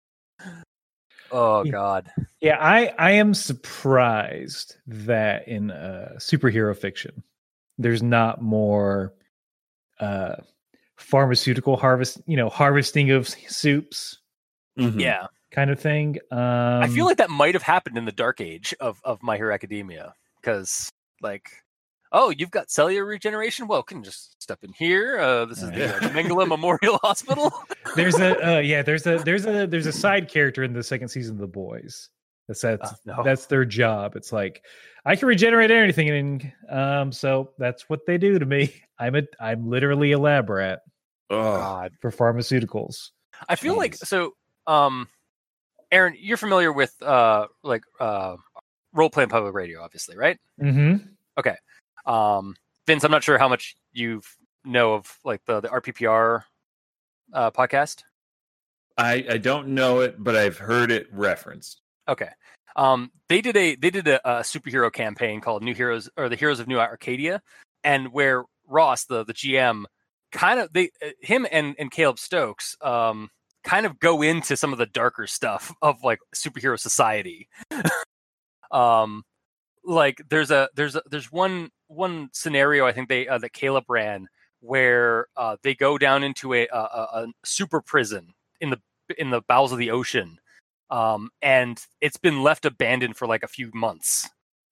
Oh god. Yeah, I am surprised that in superhero fiction there's not more pharmaceutical harvesting of soups. Mm-hmm. Yeah. Kind of thing. I feel like that might have happened in the Dark Age of My Hero Academia, because like, oh, you've got cellular regeneration. Well, can just step in here. This is the Mengele Memorial Hospital. There's a side character in the second season of The Boys. That's their job. It's like, I can regenerate anything, and so that's what they do to me. I'm literally a lab rat. Oh god, for pharmaceuticals. I feel like so. Aaron, you're familiar with role playing public radio, obviously, right? Mm-hmm. Okay. Vince, I'm not sure how much you know of like the RPPR podcast. I don't know it, but I've heard it referenced. Okay. They did a superhero campaign called New Heroes, or the Heroes of New Arcadia, and where Ross, the GM, kind of him and Caleb Stokes kind of go into some of the darker stuff of like superhero society. Like there's one scenario I think that Caleb ran where they go down into a super prison in the bowels of the ocean, and it's been left abandoned for like a few months,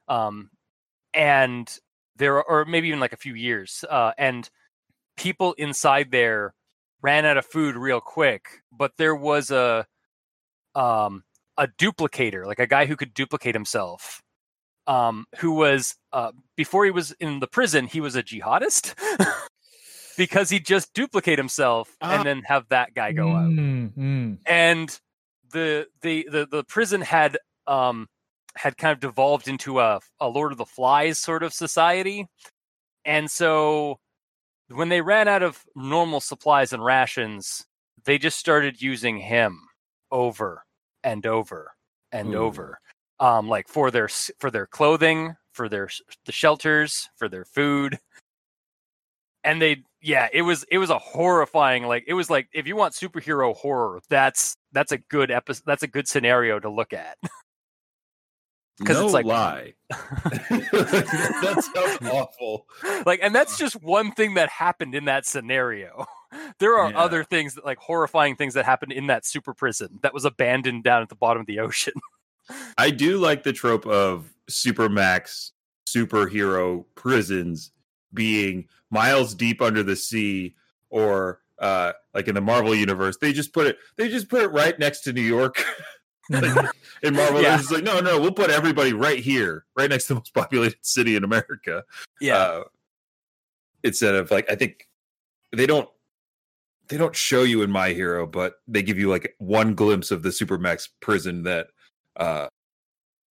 and or maybe even like a few years, and people inside there ran out of food real quick, but there was a duplicator, like a guy who could duplicate himself, who was before he was in the prison, he was a jihadist because he'd just duplicate himself and then have that guy go out. And the prison had kind of devolved into a Lord of the Flies sort of society, and so when they ran out of normal supplies and rations, they just started using him over and over and over, like for their clothing, for the shelters, for their food. And it was a horrifying, like, it was like, if you want superhero horror, that's a good episode. That's a good scenario to look at. Because it's like, lie. That sounds awful. Like, and that's just one thing that happened in that scenario. There are other things that, like, horrifying things that happened in that super prison that was abandoned down at the bottom of the ocean. I do like the trope of Supermax superhero prisons being miles deep under the sea, or like in the Marvel universe, they just put it right next to New York. Like, in Marvel, it's just like, no, we'll put everybody right here, right next to the most populated city in America. Yeah. Instead of, like, I think they don't show you in My Hero, but they give you like one glimpse of the Supermax prison that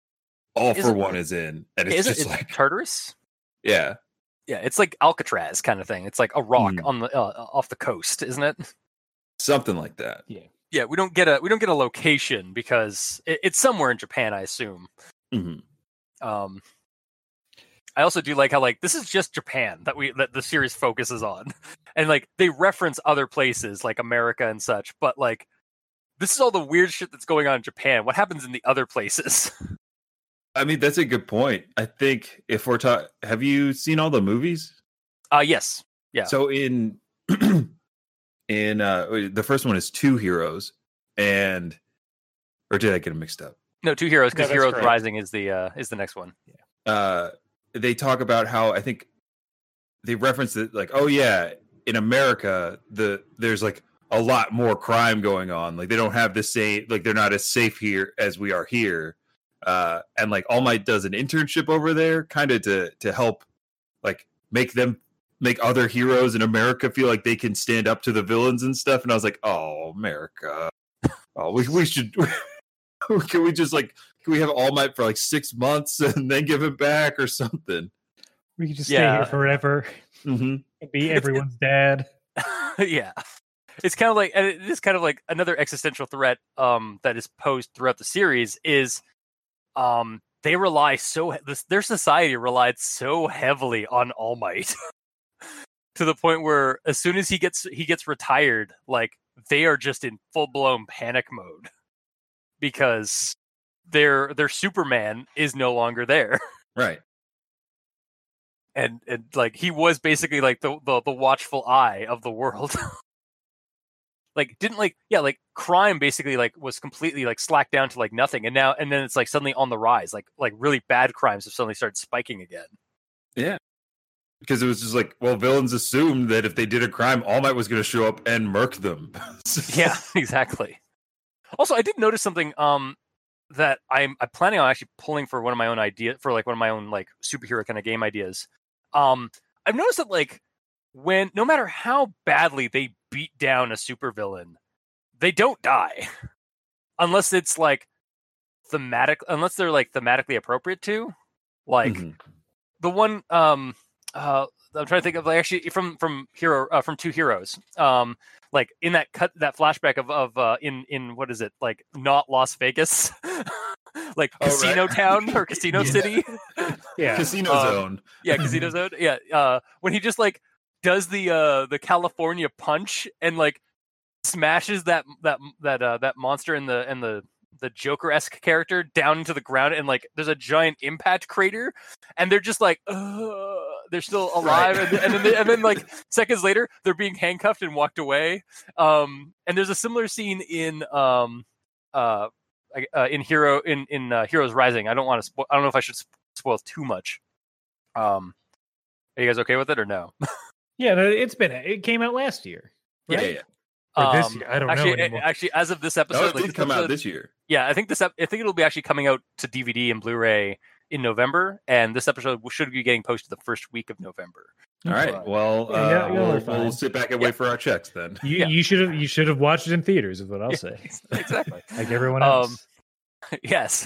All for One is in, and it's just it's like Tartarus. Yeah, it's like Alcatraz kind of thing. It's like a rock on the off the coast, isn't it? Something like that. Yeah. We don't get a location because it's somewhere in Japan, I assume. Mm-hmm. I also do like how like this is just Japan that the series focuses on, and like they reference other places like America and such, but like this is all the weird shit that's going on in Japan. What happens in the other places? I mean, that's a good point. I think if we're talking, have you seen all the movies? Yes. Yeah. So in the first one is Two Heroes, or did I get them mixed up? No, Two Heroes, because Heroes correct. Rising is the next one. They talk about how I think they reference it like, oh yeah, in America there's like a lot more crime going on. Like they don't have the same, like they're not as safe here as we are here. And like All Might does an internship over there, kind of to help like make other heroes in America feel like they can stand up to the villains and stuff. And I was like, oh, America, oh, we should. Can we have All Might for like 6 months and then give it back or something? We could just stay here forever. Mm-hmm. Be everyone's dad. Yeah. It's kind of like, and it is kind of like another existential threat that is posed throughout the series is they rely their society relied so heavily on All Might to the point where as soon as he gets retired, like they are just in full-blown panic mode because their Superman is no longer there. Right. And like he was basically like the watchful eye of the world. Like crime basically like was completely like slacked down to like nothing, and then it's like suddenly on the rise. Like really bad crimes have suddenly started spiking again. Yeah. Because it was just like, well, villains assumed that if they did a crime, All Might was going to show up and murk them. Yeah, exactly. Also, I did notice something that I'm planning on actually pulling for one of my own like superhero kind of game ideas. I've noticed that like no matter how badly they beat down a supervillain, they don't die unless it's like unless they're like thematically appropriate to. Like the one I'm trying to think of like actually from Two Heroes. Like in that flashback of in what is it, like not Las Vegas, like Casino Town or Casino City. Yeah, Casino Zone. Yeah, Casino Zone. Yeah, when he just like does the California punch and like smashes that monster and the Joker-esque character down into the ground, and like there's a giant impact crater, and they're just like they're still alive, right. and then like seconds later they're being handcuffed and walked away. And there's a similar scene in Heroes Rising. I don't know if I should spoil too much. Are you guys okay with it or no? Yeah, it came out last year. Right? Yeah. Or this year. I don't know anymore. Actually, as of this episode, it did come out this year. Yeah, I think it'll be actually coming out to DVD and Blu-ray in November, and this episode should be getting posted the first week of November. All right. Well, we'll sit back and wait for our checks then. You should have watched it in theaters, is what I'll say. Exactly. Like everyone else. Yes.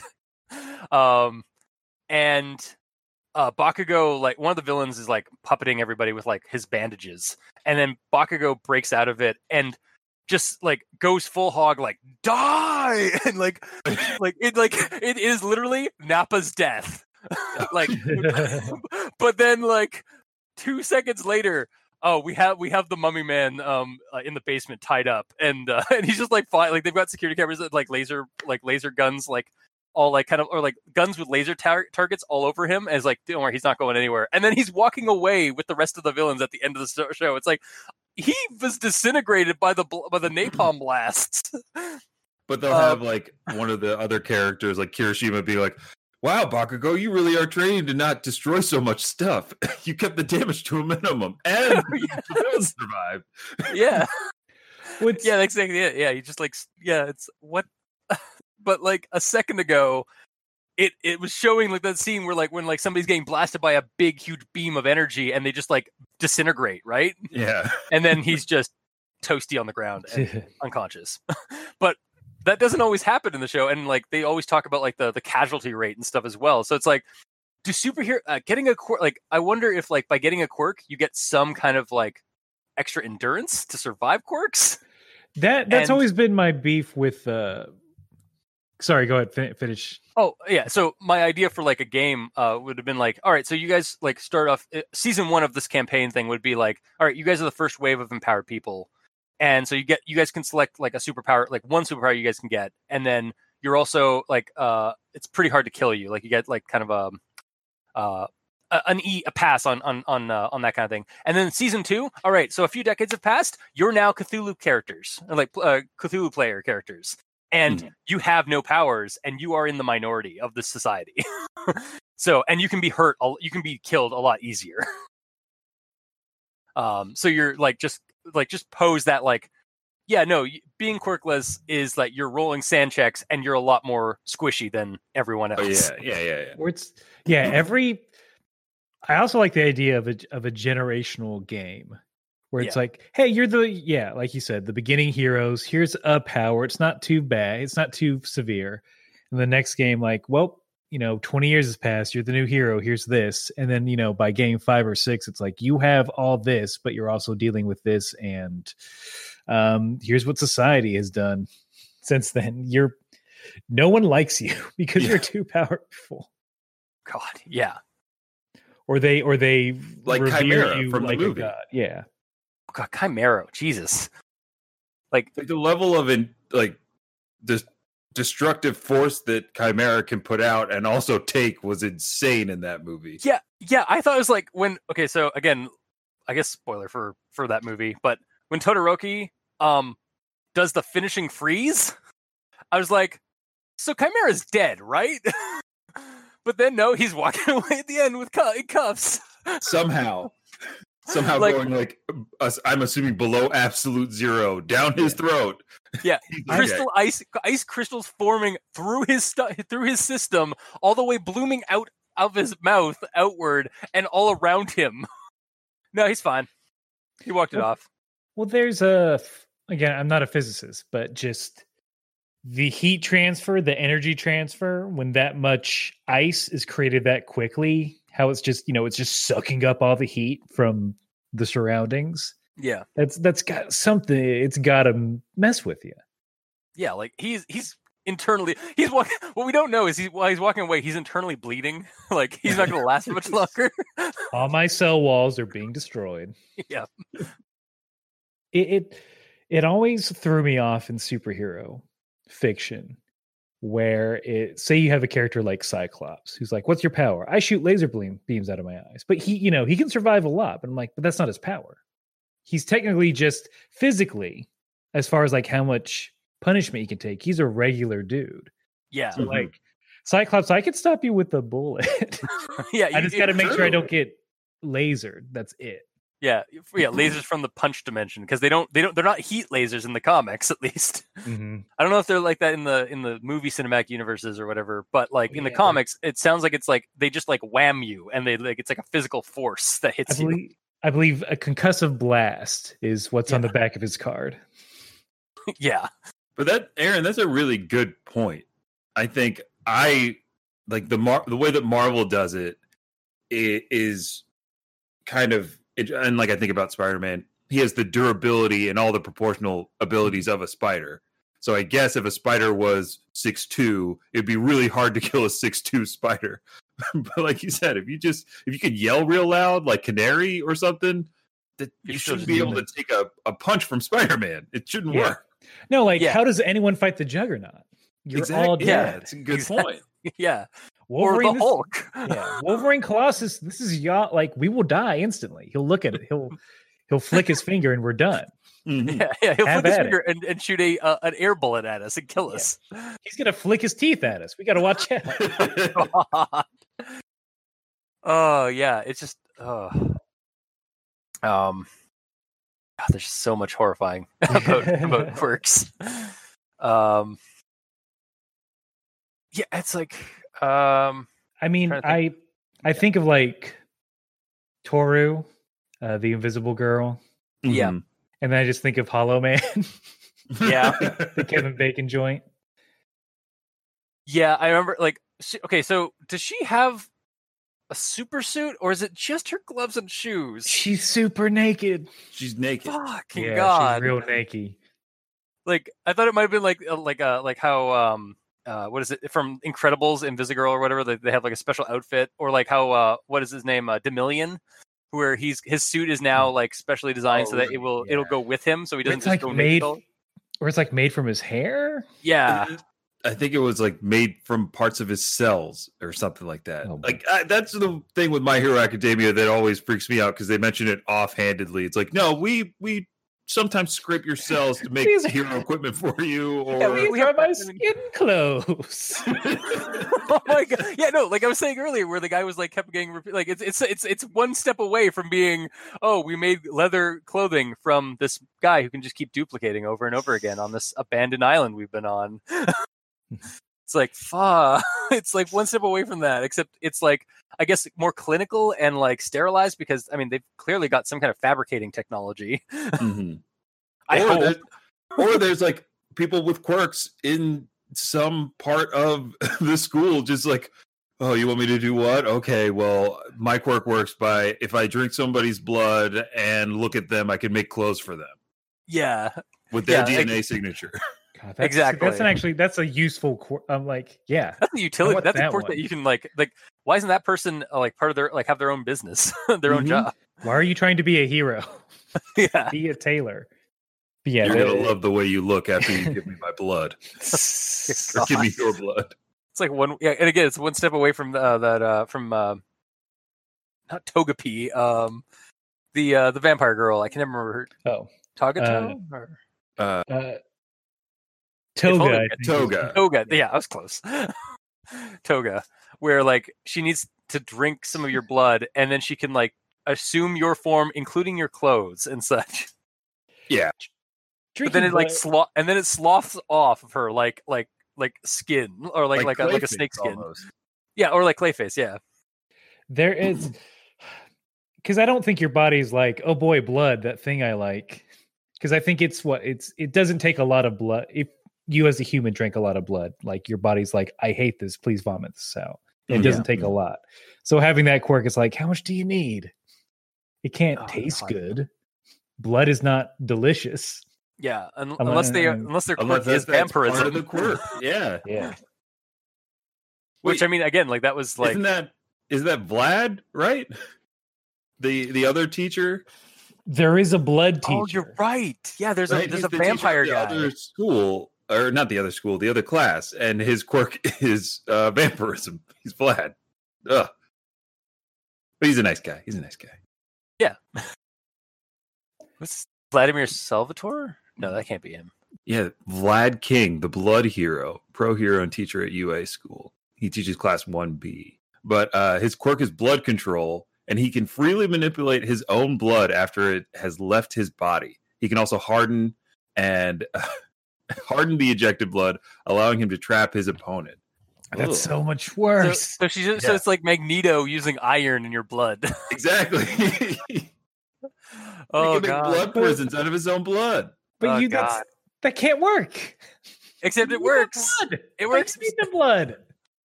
And Bakugo, like one of the villains is like puppeting everybody with like his bandages, and then Bakugo breaks out of it and just like goes full hog, like die, and like it is literally Nappa's death. Like, but then like 2 seconds later, we have the Mummy Man in the basement tied up, and he's just like fine. Like they've got security cameras that like laser guns, like all like kind of, or like guns with laser targets all over him, as like, don't worry, he's not going anywhere. And then he's walking away with the rest of the villains at the end of the show. It's like he was disintegrated by the napalm blasts. But they'll have like one of the other characters, like Kirishima, be like, "Wow, Bakugo, you really are trained to not destroy so much stuff. You kept the damage to a minimum, and the villains survived." Yeah. Yeah, exactly. Yeah, you just like, yeah, it's what. But like a second ago, it was showing like that scene where like when like somebody's getting blasted by a big huge beam of energy and they just like disintegrate, right? Yeah. And then he's just toasty on the ground and unconscious. But that doesn't always happen in the show, and like they always talk about like the casualty rate and stuff as well. So it's like, do superhero getting a quirk? Like, I wonder if like by getting a quirk, you get some kind of like extra endurance to survive quirks. That's always been my beef with. Sorry, go ahead. Finish. Oh yeah. So my idea for like a game would have been like, all right, so you guys like start off season 1 of this campaign thing would be like, all right, you guys are the first wave of empowered people. And so you guys can select like a superpower, like one superpower you guys can get, and then you're also like it's pretty hard to kill you. Like you get like kind of a pass on that kind of thing. And then season 2, all right, so a few decades have passed. You're now Cthulhu characters, like Cthulhu player characters, and you have no powers, and you are in the minority of this society. So, and you can be hurt, you can be killed a lot easier. So you're like just pose that like, yeah, no, being quirkless is like you're rolling sand checks and you're a lot more squishy than everyone else. Oh, yeah. Or it's I also like the idea of a generational game where it's like, hey, you're like you said, the beginning heroes. Here's a power. It's not too bad. It's not too severe. And the next game, like, well, 20 years has passed. You're the new hero. Here's this. And then, by game 5 or 6, it's like you have all this, but you're also dealing with this. And here's what society has done since then. No one likes you because you're too powerful. God, yeah. Or they like Chimera you from like the movie. God. Yeah. Oh God, Chimera, Jesus. Like the level of this destructive force that Chimera can put out and also take was insane in that movie. Yeah. I thought it was like so again, I guess spoiler for that movie, but when Todoroki does the finishing freeze, I was like, so Chimera's dead, right? But then no, he's walking away at the end with cuffs. Somehow like, going like I'm assuming below absolute zero down his throat. Yeah, crystal ice crystals forming through his system, all the way blooming out of his mouth outward and all around him. No, he's fine. He walked it off. Well, there's again, I'm not a physicist, but just the heat transfer, the energy transfer, when that much ice is created that quickly, how it's just, it's just sucking up all the heat from the surroundings. Yeah. That's got something, it's got to mess with you. Yeah, like he's internally, he's walking, what we don't know is while he's walking away, he's internally bleeding. Like he's not going to last much longer. All my cell walls are being destroyed. Yeah. It always threw me off in superhero fiction where say you have a character like Cyclops who's like, what's your power? I shoot laser beams out of my eyes, but he can survive a lot. But I'm like, but that's not his power. He's technically just physically, as far as like how much punishment he can take, he's a regular dude. Yeah. So like Cyclops, I could stop you with a bullet. Yeah. I just got to make sure I don't get lasered. That's it. Yeah, lasers from the punch dimension, because they're not heat lasers in the comics, at least. Mm-hmm. I don't know if they're like that in the movie cinematic universes or whatever, but like in the comics, it sounds like it's like they just like wham you, and they like it's like a physical force that hits you. I believe a concussive blast is what's on the back of his card. Yeah, but Aaron, that's a really good point. I think I like the way that Marvel does it is kind of. And like I think about Spider-Man, he has the durability and all the proportional abilities of a spider. So I guess if a spider was 6'2", it'd be really hard to kill a 6'2" spider. But like you said, if you could yell real loud like Canary or something, that you shouldn't be able to take a punch from Spider-Man. It shouldn't work. No, how does anyone fight the Juggernaut? You're all dead. Yeah, that's a good point. Yeah. Wolverine, or the Hulk. Wolverine Colossus, this is like we will die instantly. He'll look at it. He'll flick his finger and we're done. Mm-hmm. Yeah, he'll flick his finger and shoot an air bullet at us and kill us. He's gonna flick his teeth at us. We gotta watch out. Oh yeah, it's just God, there's so much horrifying about quirks. Yeah, it's like I mean, I think of like Toru, the Invisible Girl. Yeah. And then I just think of Hollow Man. Yeah. The Kevin Bacon joint. Yeah, I remember. Like, okay, so does she have a super suit, or is it just her gloves and shoes? She's super naked. She's naked. Fucking Yeah, god! she's real naked. Like, I thought it might have been like how what is it from Incredibles, Invisigirl or whatever? They have like a special outfit, or like how what is his name, Demillion, where his suit is now like specially designed so that it'll go with him, so he doesn't It's just like go made, naked. or it's like made from his hair. Yeah, I think it was like made from parts of his cells or something like that. Oh, like that's the thing with My Hero Academia that always freaks me out because they mention it offhandedly. It's like, no, we sometimes scrape your cells to make hero equipment for you. Or Yeah, we have my skin clothes. oh my god! Yeah, no, like I was saying earlier, where the guy was like kept getting like it's one step away from being, oh, we made leather clothing from this guy who can just keep duplicating over and over again on this abandoned island we've been on. It's like, fuck. It's like one step away from that, except it's like, I guess, more clinical and like sterilized because, I mean, they've clearly got some kind of fabricating technology. Mm-hmm. I hope. Or there's like people with quirks in some part of the school, just like, oh, you want me to do what? Okay, well, my quirk works by if I drink somebody's blood and look at them, I can make clothes for them. Yeah. With their DNA signature. God, exactly. That's a useful. I'm like, yeah, that's a utility. That's a quirk that you can like. Why isn't that person like part of their have their own business, their own job? Why are you trying to be a hero? Yeah, be a tailor. But yeah, you're gonna love the way you look after you give me my blood. Or give me your blood. It's like one. Yeah, and again, it's one step away from from not Togepi, the vampire girl. I can never remember her. Oh, Toga. Yeah, I was close. Toga, where like she needs to drink some of your blood, and then she can like assume your form, including your clothes and such. Yeah, but then it it sloughs off of her like skin or like a snake skin. Almost. Yeah, or like Clayface. Yeah, there is because I don't think your body's like, oh boy, blood, that thing I like. Because I think it doesn't take a lot of blood. If you as a human drank a lot of blood, like your body's like, I hate this, please vomit this out. It doesn't take a lot. So having that quirk is like, how much do you need? It can't taste good. Blood is not delicious. Yeah, unless their quirk is vampirism. Part of the quirk. Yeah. Which I mean, again, like that was like, isn't that Vlad, right? The other teacher. There is a blood teacher. Oh, you're right. Yeah, there's a vampire guy. The other school, or not the other school, the other class, and his quirk is vampirism. He's Vlad. Ugh. But he's a nice guy. Yeah. What's Vladimir Salvatore? No, that can't be him. Yeah, Vlad King, the blood hero, pro hero and teacher at UA school. He teaches class 1B. But his quirk is blood control. And he can freely manipulate his own blood after it has left his body. He can also harden the ejected blood, allowing him to trap his opponent. That's so much worse. So it's like Magneto using iron in your blood. Exactly. Oh, he can make blood prisons out of his own blood. But that can't work. Except it works. It works. Need the blood.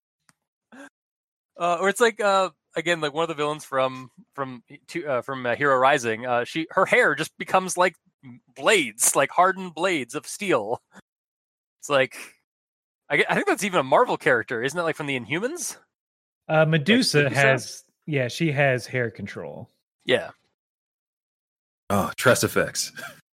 Or it's like again, like one of the villains from Hero Rising. Her hair just becomes like blades, like hardened blades of steel. It's like I think that's even a Marvel character, isn't it? Like from the Inhumans. Medusa has she has hair control. Yeah. Oh, Tress effects.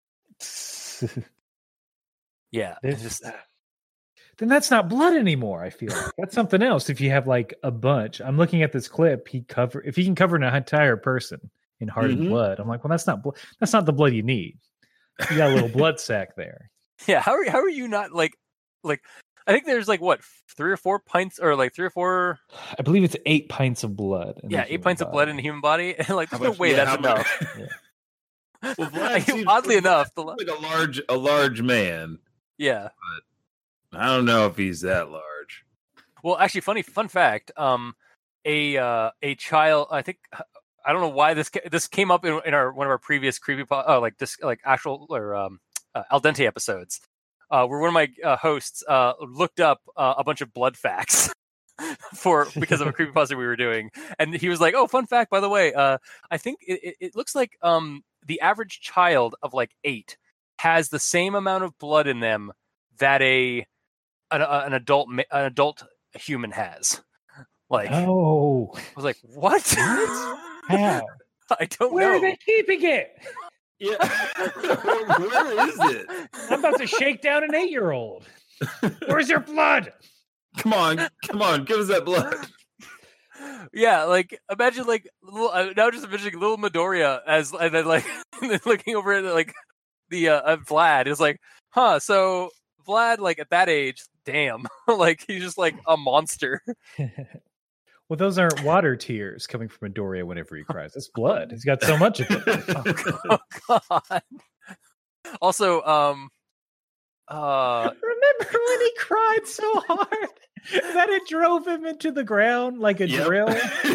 Yeah. Then that's not blood anymore. I feel like that's something else. If you have like a bunch, I'm looking at this clip. If he can cover an entire person in hardened blood, I'm like, well, that's not blood. That's not the blood you need. You got a little blood sac there. Yeah. How are you not like? I think there's like what 3 or 4 pints or like 3 or 4. I believe it's 8 pints of blood. 8 pints of blood in a human body. And like, there's no way that's enough. Well, Vlad oddly enough, like a large man. Yeah. But I don't know if he's that large. Well, actually, fun fact. A child. I think I don't know why this came up in one of our previous creepy actual or al dente episodes. where one of my hosts looked up a bunch of blood facts because of a creepypasta we were doing, and he was like, "Oh, fun fact, by the way, I think it looks like the average child of like 8 has the same amount of blood in them that an adult human has." Like, oh, I was like, "What? How? I don't Where know. are they keeping it? Yeah. Where is it? I'm about to shake down an 8-year-old. Where's your blood? Come on, give us that blood. Yeah, like imagine like now just imagining little Midoriya and then like and then looking over at like the Vlad is like, huh? So Vlad, like at that age, damn, like he's just like a monster. Well, those aren't water tears coming from Midoriya whenever he cries. It's blood. He's got so much of it. Oh God. Also, remember when he cried so hard that it drove him into the ground like a drill?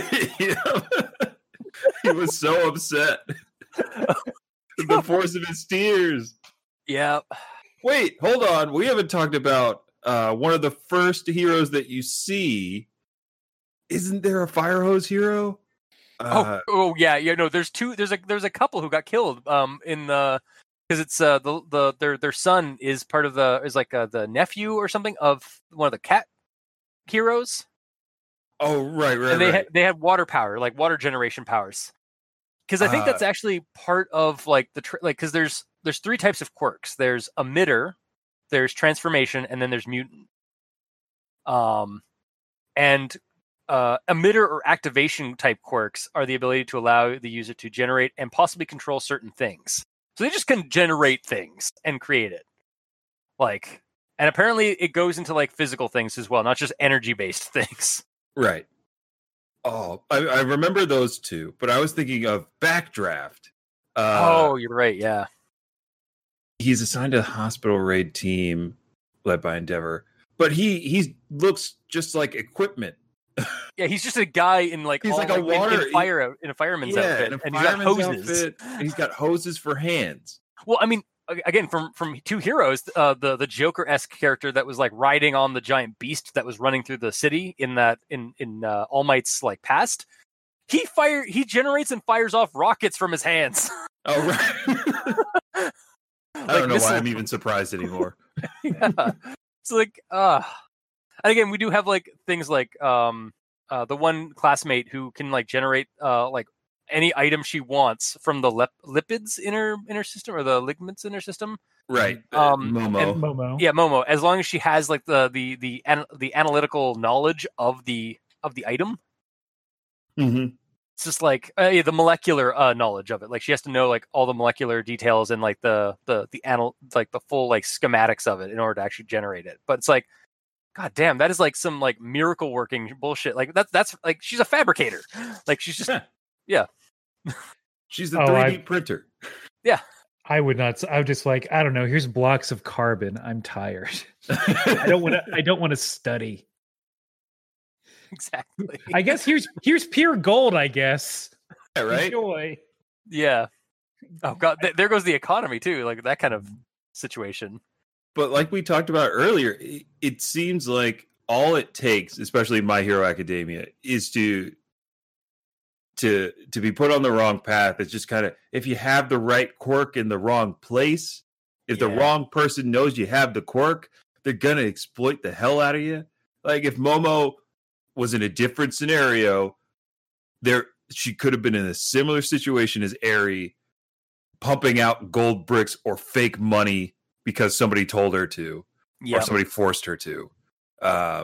He was so upset. The force of his tears. Yeah. Wait, hold on. We haven't talked about one of the first heroes that you see. Isn't there a fire hose hero? Yeah. No, there's two. There's a couple who got killed. In the because it's their son is part of the nephew or something of one of the cat heroes. Oh, right. And they had water power, like water generation powers. Because I think that's actually part of like because there's 3 types of quirks. There's emitter, there's transformation, and then there's mutant. And emitter or activation type quirks are the ability to allow the user to generate and possibly control certain things. So they just can generate things and create it. Like, and apparently it goes into like physical things as well, not just energy based things. Right. Oh, I remember those 2, but I was thinking of Backdraft. You're right. Yeah. He's assigned to the hospital raid team led by Endeavor, but he looks just like equipment. Yeah, he's just a guy in like he's all, like a water in a fireman's outfit, and he's got hoses. Outfit, and he's got hoses for hands. Well, I mean, again, from 2 heroes, the Joker-esque character that was like riding on the giant beast that was running through the city in All Might's like past, he generates and fires off rockets from his hands. Oh right. I don't know why I'm even surprised anymore. Yeah, it's like and again, we do have like things like the one classmate who can like generate like any item she wants from the lipids in her system or the ligaments in her system. Right. Momo. Yeah, Momo. As long as she has like the analytical knowledge of the item. Mm-hmm. It's just like the molecular knowledge of it. Like she has to know like all the molecular details and like the full like schematics of it in order to actually generate it. But it's like, God damn, that is like some like miracle working bullshit. Like that's like she's a fabricator. Like she's just yeah. She's the 3D printer. Yeah. I would not. I would just like, I don't know. Here's blocks of carbon. I'm tired. I don't want to study. Exactly. I guess here's pure gold. I guess. Yeah, right. Enjoy. Yeah. Oh God, there goes the economy too. Like that kind of situation. But like we talked about earlier, it seems like all it takes, especially in My Hero Academia, is to be put on the wrong path. It's just kind of, if you have the right quirk in the wrong place, if the wrong person knows you have the quirk, they're gonna exploit the hell out of you. Like if Momo was in a different scenario, she could have been in a similar situation as Eri, pumping out gold bricks or fake money because somebody told her to, or somebody forced her to. Or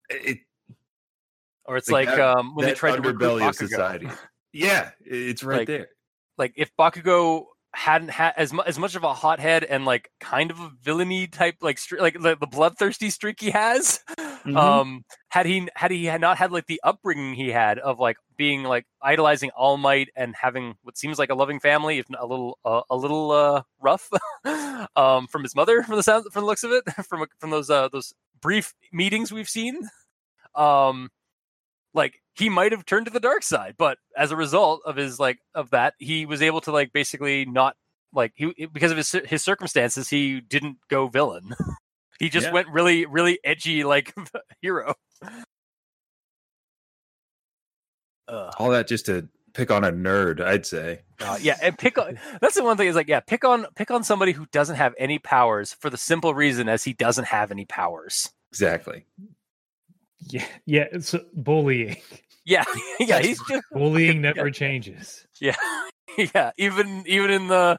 it's like when they tried to recruit Bakugo. Of society. Yeah, it's right there. Like if Bakugo hadn't had as much of a hothead and like kind of a villainy type like the bloodthirsty streak he has, had he not had like the upbringing he had of like being like idolizing All Might and having what seems like a loving family, if not a little rough, from his mother, from the looks of it, from those brief meetings we've seen, like he might have turned to the dark side, but as a result of his of that, he was able to like basically not like because of his circumstances, he didn't go villain. He just went really, really edgy, like hero. All that just to pick on a nerd, I'd say. Yeah, and that's the one thing is like, pick on somebody who doesn't have any powers for the simple reason as he doesn't have any powers. Exactly. Yeah, it's bullying. Yeah, he's just bullying never changes. Yeah, yeah, even in the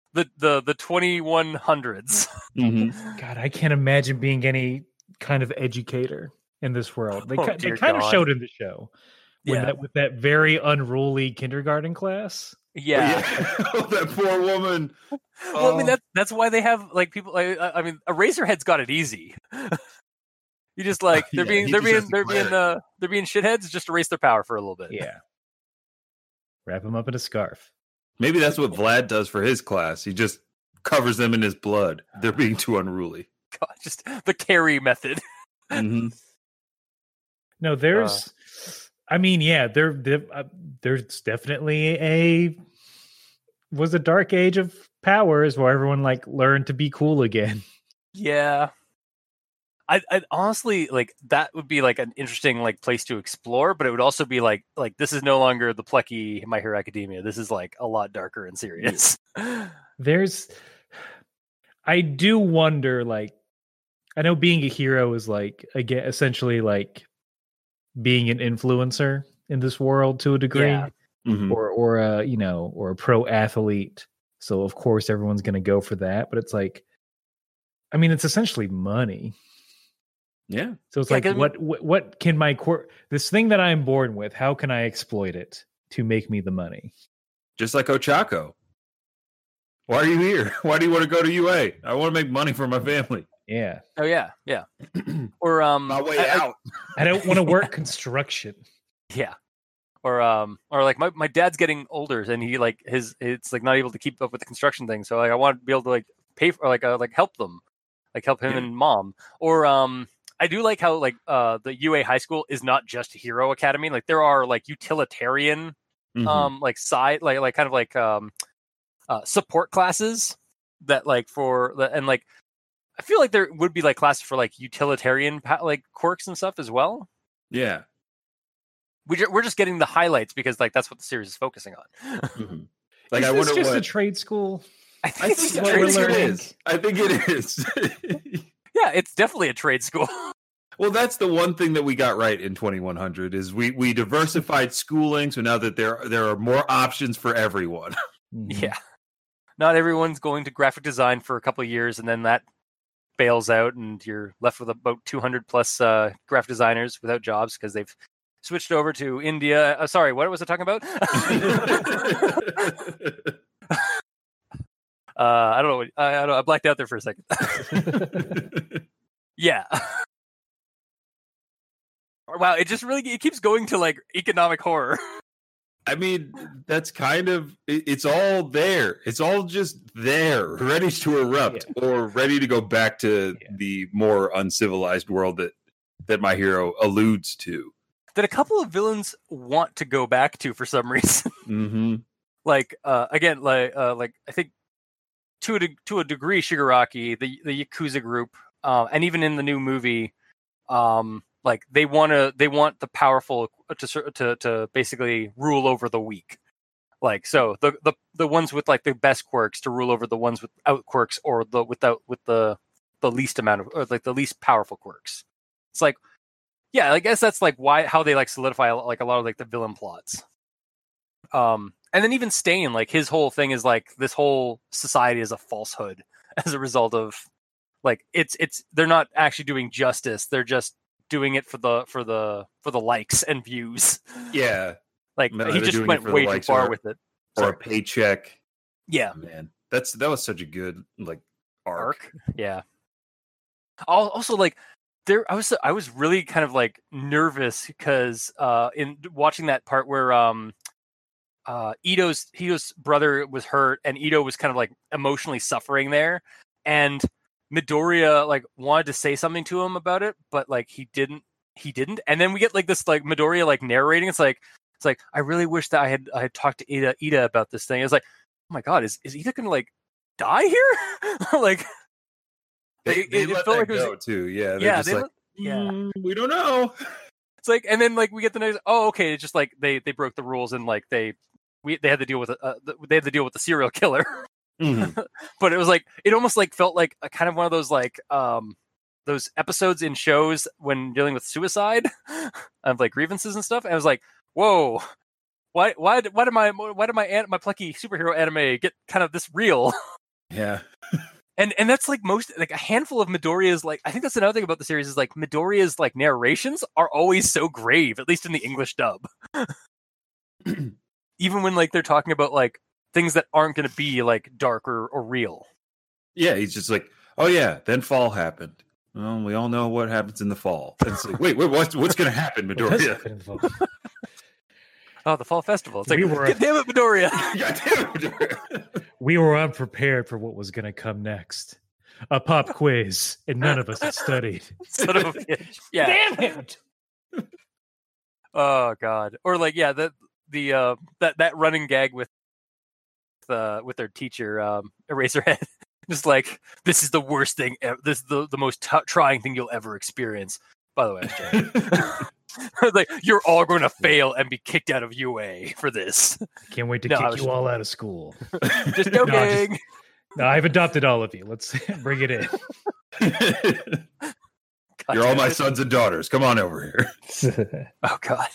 2100s. Mm-hmm. God, I can't imagine being any kind of educator in this world. They kind of showed in the show with that very unruly kindergarten class. Yeah, that poor woman. Well, I mean that's why they have like people. I mean, Eraserhead's got it easy. You just like they're being shitheads. Just erase their power for a little bit. Yeah, wrap them up in a scarf. Maybe that's what Vlad does for his class. He just covers them in his blood. They're being too unruly. God, just the carry method. Mm-hmm. No, there's. I mean, yeah, there's definitely was a dark age of powers where everyone like learned to be cool again. Yeah. I honestly like that would be like an interesting like place to explore, but it would also be like this is no longer the plucky My Hero Academia. This is like a lot darker and serious. I do wonder, like, I know being a hero is like again essentially like being an influencer in this world to a degree, Mm-hmm. or a pro athlete. So of course everyone's going to go for that, but it's like, I mean, it's essentially money. Yeah. So it's like, what can this thing that I'm born with, how can I exploit it to make me the money? Just like Ochako. Why are you here? Why do you want to go to UA? I want to make money for my family. Yeah. Oh yeah. Or my way out. I don't want to work construction. Yeah. Or like my dad's getting older and he like it's like not able to keep up with the construction thing. So like I want to be able to like pay for like help them, like help him and mom. Or I do like how like the UA high school is not just a hero academy. Like there are like utilitarian like side like kind of like support classes that like and like I feel like there would be like classes for like utilitarian like quirks and stuff as well. Yeah. We're just getting the highlights because like that's what the series is focusing on. Mm-hmm. Like is this just a trade school? I think it is. I think it is. Yeah, it's definitely a trade school. Well, that's the one thing that we got right in 2100 is we diversified schooling, so now that there are more options for everyone. Yeah, not everyone's going to graphic design for a couple of years, and then that bails out, and you're left with about 200 plus graphic designers without jobs because they've switched over to India. Sorry, what was I talking about? I don't know. I blacked out there for a second. Yeah. Wow, it keeps going to like economic horror. I mean, that's kind of it's all there. It's all just there, ready to erupt or ready to go back to the more uncivilized world that My Hero alludes to. That a couple of villains want to go back to for some reason. Mm-hmm. Like again, like I think to a degree, Shigaraki, the Yakuza group, and even in the new movie, like they want the powerful to basically rule over the weak. Like so, the ones with like the best quirks to rule over the ones without quirks, or with the least amount of, or like the least powerful quirks. It's like, yeah, I guess that's like how they like solidify like a lot of like the villain plots. And then even Stain, like his whole thing is like this whole society is a falsehood as a result of like it's they're not actually doing justice. They're just doing it for the likes and views. Yeah. Like he just went way too far with it. Or a paycheck. Yeah. Oh, man. That was such a good like arc. Yeah. Also like I was really kind of like nervous because in watching that part where Ito's brother was hurt and Ito was kind of like emotionally suffering there, and Midoriya like wanted to say something to him about it, but like he didn't, and then we get like this like Midoriya like narrating. It's like I really wish that I had talked to Ida about this thing. It's like, oh my god, is Ida gonna like die here? Like They it let felt that like it was go too. Yeah, yeah, just like, we don't know. It's like, and then like we get the next. Oh, okay. It's just like they broke the rules and like they had to deal with they had to deal with the serial killer. Mhm. But it was like it almost like felt like a kind of one of those like those episodes in shows when dealing with suicide of like grievances and stuff. And I was like, whoa, why did my plucky superhero anime get kind of this real? Yeah. And that's like most like a handful of Midoriya's like I think that's another thing about the series is like Midoriya's like narrations are always so grave, at least in the English dub. Even when like they're talking about like things that aren't going to be like dark or real. Yeah, he's just like, oh yeah, then fall happened. Well, we all know what happens in the fall. And it's like, wait, what's going to happen, Midoriya? Oh, the fall festival. It's like, We were- God damn it, Midoriya. God damn it, Midoriya. We were unprepared for what was going to come next. A pop quiz, and none of us had studied. Son of a bitch. Yeah. Damn it! Oh God. Or like, yeah, that running gag with their teacher, Eraserhead. Just like, this is the worst thing. This is the most trying thing you'll ever experience. By the way, like you're all going to fail and be kicked out of UA for this. Can't wait to No, I kick was- you all out of school. Just joking. No, I've adopted all of you. Let's bring it in. God You're all damn my it. sons and daughters. Come on over here. Oh God.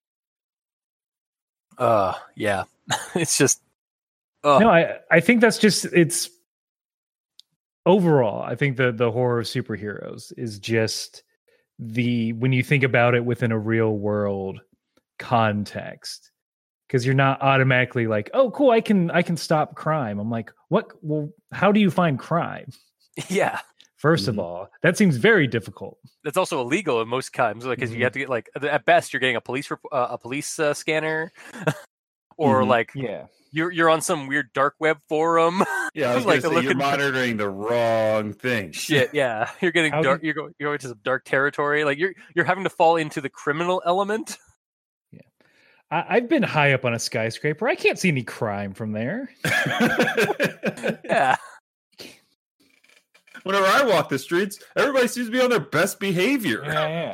Yeah. It's just. No, I think that's just it's overall. I think the horror of superheroes is just when you think about it within a real world context, because you're not automatically like, oh, cool, I can stop crime. I'm like, what? Well, how do you find crime? Yeah. First of Mhm. all, that seems very difficult. That's also illegal in most times, like because you have to get like at best you're getting a police scanner, or Mhm. like Yeah. you're on some weird dark web forum. Yeah, I was Like, like, you're looking- monitoring the wrong thing. Shit, yeah, you're getting How dark. You're going to some dark territory. Like you're having to fall into the criminal element. I've been high up on a skyscraper. I can't see any crime from there. Yeah, Whenever I walk the streets, everybody seems to be on their best behavior. Yeah.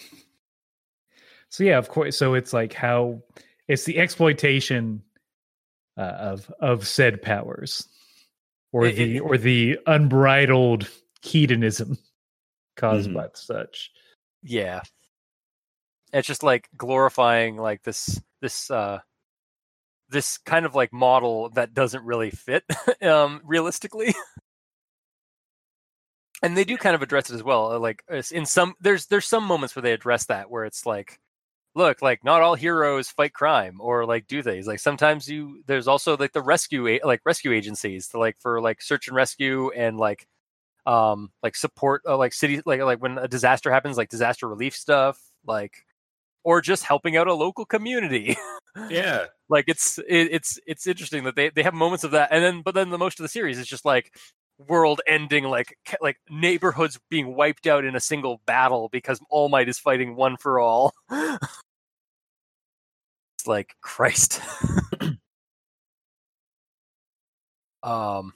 So yeah, of course. So it's like how it's the exploitation of said powers, or the unbridled hedonism caused Mhm. by such. yeah. It's just like glorifying like this kind of like model that doesn't really fit realistically. And they do kind of address it as well. Like in some there's some moments where they address that where it's like, look, like not all heroes fight crime, or like do they? It's like sometimes there's also like the rescue agencies to like for like search and rescue and like support like cities like when a disaster happens, like disaster relief stuff, like or just helping out a local community. Yeah. Like it's interesting that they have moments of that, and then but then the most of the series is just like world ending, like neighborhoods being wiped out in a single battle because All Might is fighting one for all. It's like Christ. Do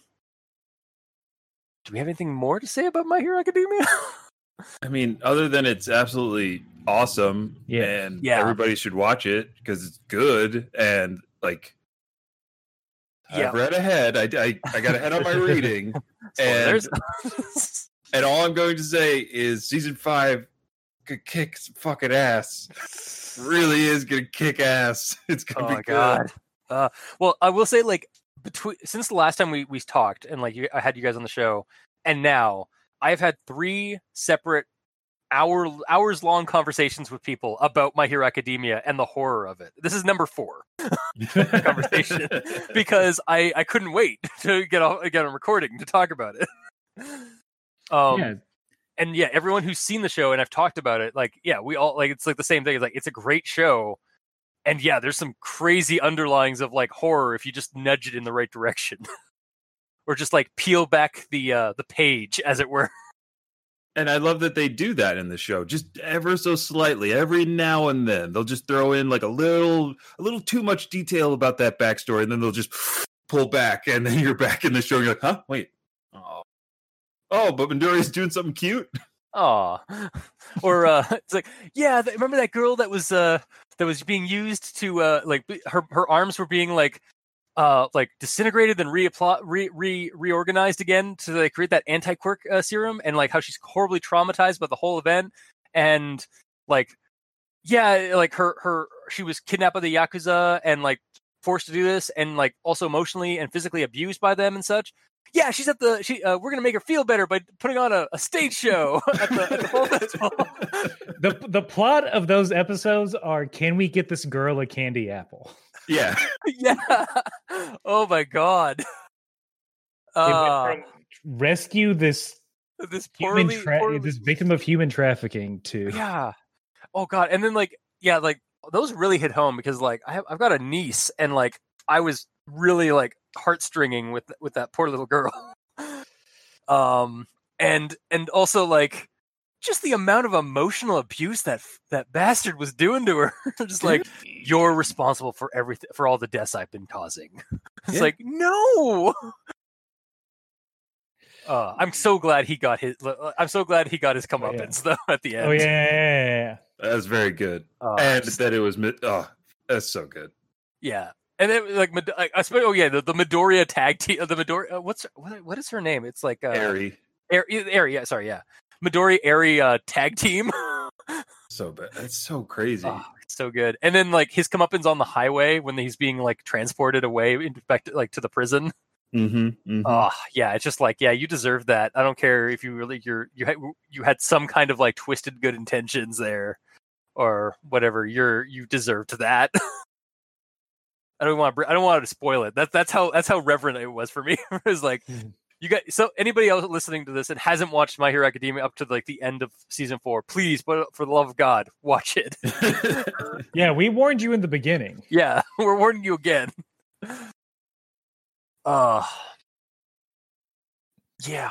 we have anything more to say about My Hero Academia? I mean, other than it's absolutely awesome, Yeah. and Yeah. everybody should watch it because it's good, and like Yeah. I've read ahead. I got ahead on my reading, and Spoilers. and all I'm going to say is season 5 could kick some fucking ass. Really is gonna kick ass. It's gonna Oh be my good. God. Well, I will say, like, since the last time we talked and like I had you guys on the show, and now I've had 3 separate hours long conversations with people about My Hero Academia and the horror of it. This is number 4 conversation because I couldn't wait to get on recording to talk about it. Yeah. And yeah, everyone who's seen the show and I've talked about it, like, yeah, we all like it's like the same thing. It's like it's a great show. And yeah, there's some crazy underlyings of like horror if you just nudge it in the right direction. Or just like peel back the page, as it were. And I love that they do that in the show, just ever so slightly. Every now and then, they'll just throw in like a little too much detail about that backstory, and then they'll just pull back, and then you're back in the show. And you're like, huh? Wait. Oh, but Midoriya's doing something cute. Aw. Or it's like, yeah, remember that girl that was being used to her arms were being like disintegrated and reorganized again to like create that anti-quirk serum, and like how she's horribly traumatized by the whole event, and like she was kidnapped by the Yakuza and like forced to do this, and like also emotionally and physically abused by them and such. Yeah, she's at we're gonna make her feel better by putting on a stage show at the fall festival. The plot of those episodes are: can we get this girl a candy apple? Yeah. Yeah. Oh my god. Rescue this this victim of human trafficking to Oh god. And then like those really hit home, because like I've got a niece, and like I was really like heartstringing with that poor little girl. And also like just the amount of emotional abuse that bastard was doing to her. Just like, you're responsible for everything, for all the deaths I've been causing. It's like, no. I'm so glad he got his comeuppance though at the end. Oh yeah. That's very good. And that it was that's so good. Yeah. And then like the Midoriya tag team, the Midoriya what is her name? It's like Eri, yeah, sorry, yeah. Midori Eri tag team. So bad. That's so crazy. Oh, it's so good. And then like his comeuppance on the highway when he's being like transported away back to, like, to the prison. Oh yeah, it's just like, yeah, you deserve that. I don't care if you really you had some kind of like twisted good intentions there or whatever. You deserved that. I don't want to spoil it. That's how reverent it was for me. It was like, you got, so anybody else listening to this and hasn't watched My Hero Academia up to like the end of season 4, please, but for the love of God, watch it. Yeah, we warned you in the beginning. Yeah, we're warning you again. Yeah.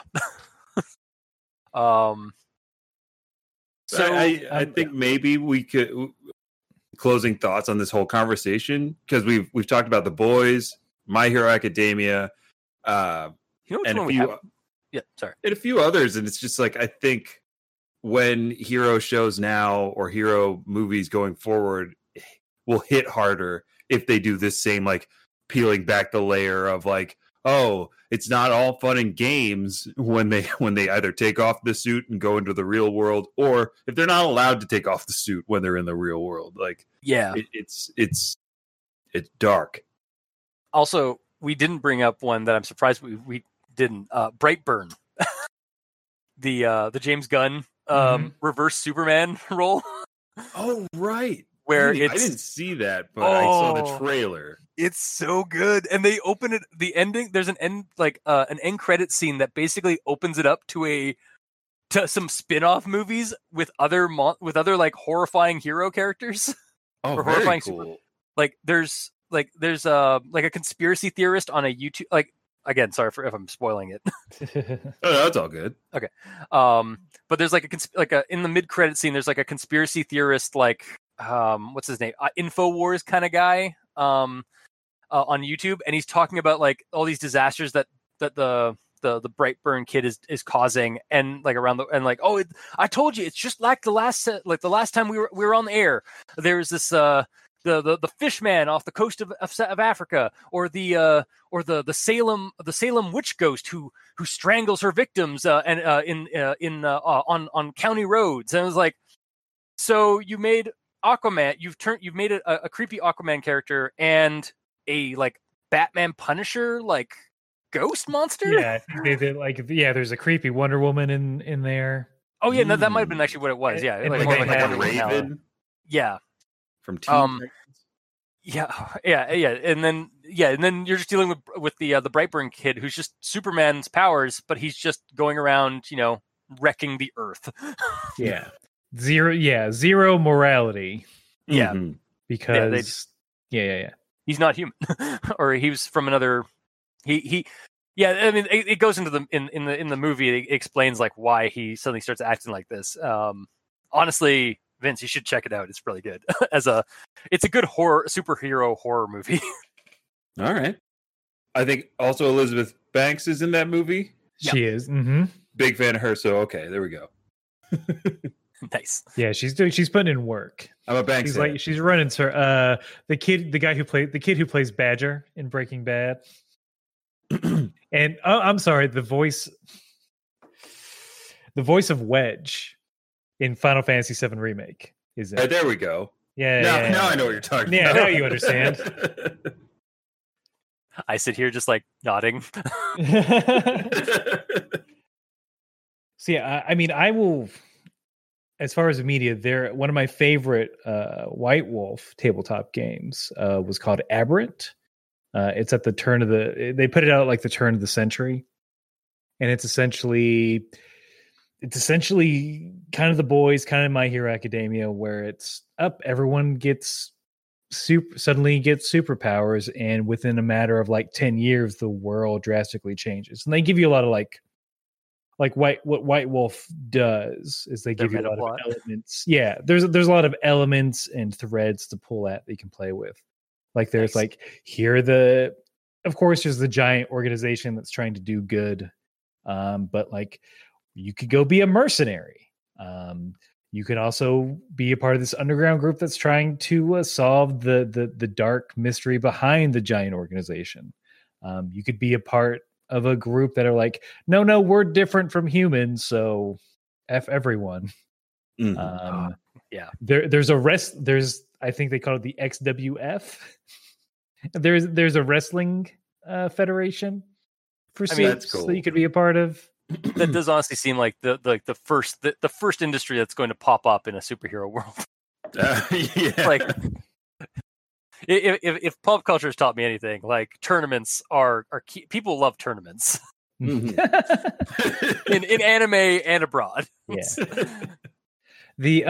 So I think maybe we could closing thoughts on this whole conversation, because we've talked about The Boys, My Hero Academia, and a few and a few others, and it's just like, I think when hero shows now or hero movies going forward will hit harder if they do this same like peeling back the layer of like, oh, it's not all fun and games when they either take off the suit and go into the real world, or if they're not allowed to take off the suit when they're in the real world. Like, yeah, it's dark. Also, we didn't bring up one that I'm surprised we didn't. Brightburn, the James Gunn reverse Superman role. Oh right, where I didn't see that, but I saw the trailer. It's so good, and they open it. The ending, there's an end credit scene that basically opens it up to some spin-off movies with other like horrifying hero characters. Oh, or very horrifying cool. There's a conspiracy theorist on a YouTube. Like, again, sorry if I'm spoiling it. Oh, that's all good. Okay. But there's like in the mid-credit scene, there's like a conspiracy theorist, like what's his name, Infowars kind of guy, on YouTube, and he's talking about like all these disasters that the Brightburn kid is causing, and like around I told you, it's just like the last time we were on the air. There's this the fish man off the coast of Africa, or the Salem witch ghost who strangles her victims on county roads. And it was like, so you made Aquaman, you've made a creepy Aquaman character and a like Batman Punisher like ghost monster. Yeah, I think there's a creepy Wonder Woman in there. Oh yeah, no, that might have been actually what it was. Yeah, like a Raven. Yeah, from Teen yeah, and then you're just dealing with the Brightburn kid who's just Superman's powers, but he's just going around, wrecking the earth. Yeah, zero morality. Yeah, because he's not human, or he was from another. He. Yeah, I mean, it goes into in the movie. It explains like why he suddenly starts acting like this. Honestly, Vince, you should check it out. It's really good. It's a good superhero horror movie. All right. I think also Elizabeth Banks is in that movie. She is. Mm-hmm. Big fan of her. So okay, there we go. Nice. Yeah, she's putting in work. I'm a Banks. She's running the kid who plays Badger in Breaking Bad. And I'm sorry, the voice of Wedge in Final Fantasy VII Remake is it? There we go. Yeah. Now I know what you're talking Yeah, about. now you understand. I sit here just like nodding. So yeah, I mean, I will. As far as the media, one of my favorite White Wolf tabletop games was called Aberrant. It's at the turn of they put it out like the turn of the century, and it's essentially kind of The Boys, kind of My Hero Academia, where it's up, everyone suddenly gets superpowers, and within a matter of like 10 years, the world drastically changes. And they give you a lot of what White Wolf does is they give you a lot of elements. Yeah, there's a lot of elements and threads to pull at that you can play with. Like there's Nice. of course there's the giant organization that's trying to do good, but like you could go be a mercenary. You could also be a part of this underground group that's trying to solve the dark mystery behind the giant organization. You could be a part of a group that are like, no, we're different from humans, so F everyone. Mhm. Yeah. There's I think they call it the XWF. There's a wrestling federation for suits that's cool. that you could be a part of. That does honestly seem like the first industry that's going to pop up in a superhero world. Yeah. Like if pop culture has taught me anything, like tournaments are key. People love tournaments Mhm. in anime and abroad. Yeah. The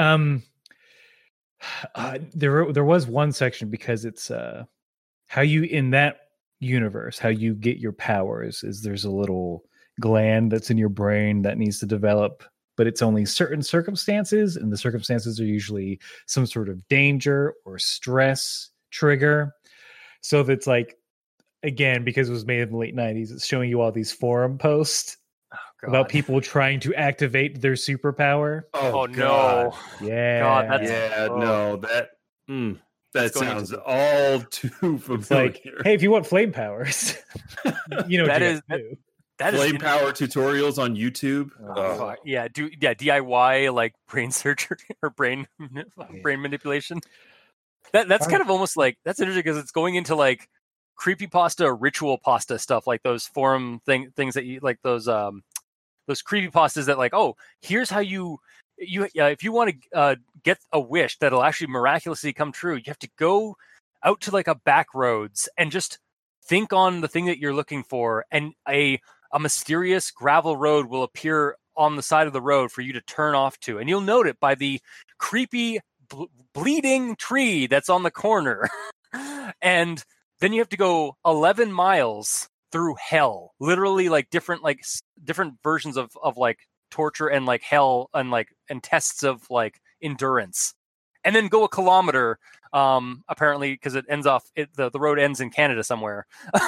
there was one section because it's how you in that universe, how you get your powers is there's a little gland that's in your brain that needs to develop, but it's only certain circumstances, and the circumstances are usually some sort of danger or stress trigger. So that's like, again, because it was made in the late 90s, it's showing you all these forum posts about people trying to activate their superpower. Oh God. no. Yeah. God, that's No, that sounds all too familiar. It's like, hey, if you want flame powers, you know what That you is- have to do. that Flame is power tutorials on YouTube. fuck. Yeah, DIY like brain surgery or brain manipulation. That's kind of almost like, that's interesting because it's going into like creepypasta, ritual pasta stuff, like those forum things that you like, those creepypastas that like, oh, here's how you if you want to get a wish that'll actually miraculously come true, you have to go out to like a back roads and just think on the thing that you're looking for, and a mysterious gravel road will appear on the side of the road for you to turn off to, and you'll note it by the creepy bleeding tree that's on the corner. And then you have to go 11 miles through hell, literally like different versions of like torture and like hell and tests of like endurance, and then go a kilometer, apparently because it ends off the road ends in Canada somewhere.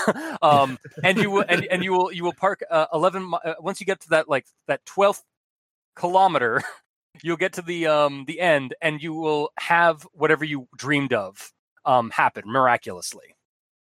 And you will park 11 once you get to that 12th kilometer, you'll get to the end, and you will have whatever you dreamed of happen miraculously.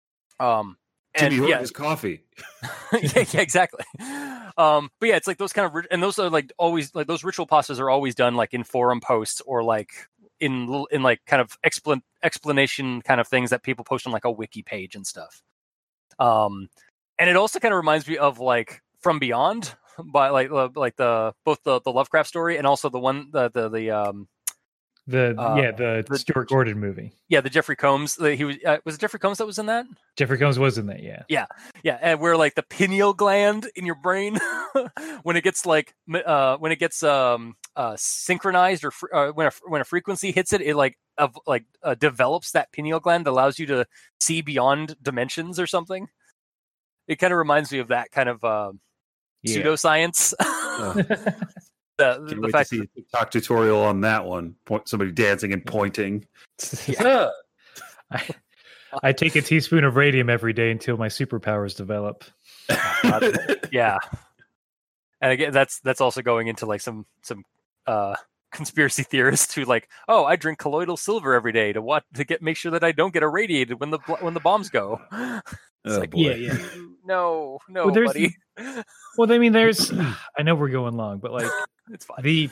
Jimmy and Hortons coffee. yeah, exactly. But yeah, it's like those kind of, and those are like always like those ritual pastas are always done like in forum posts or like in like kind of explanation kind of things that people post on like a wiki page and stuff. And it also kind of reminds me of like From Beyond, by like both the Lovecraft story and also the one the Stuart Gordon movie. Yeah, the Jeffrey Combs. He was it Jeffrey Combs that was in that? Jeffrey Combs was in that, yeah. Yeah, and where like the pineal gland in your brain, when it gets synchronized or when a frequency hits it, it develops that pineal gland that allows you to see beyond dimensions or something. It kind of reminds me of that kind of pseudoscience. Can't wait to see a TikTok tutorial on that one. Somebody dancing and pointing. Yeah. I take a teaspoon of radium every day until my superpowers develop. Yeah. And again, that's also going into like some conspiracy theorists who like, oh, I drink colloidal silver every day to make sure that I don't get irradiated when the bombs go. It's like, boy. Yeah. No, Well, buddy. Well, I mean, there's. I know we're going long, but like It's fine. the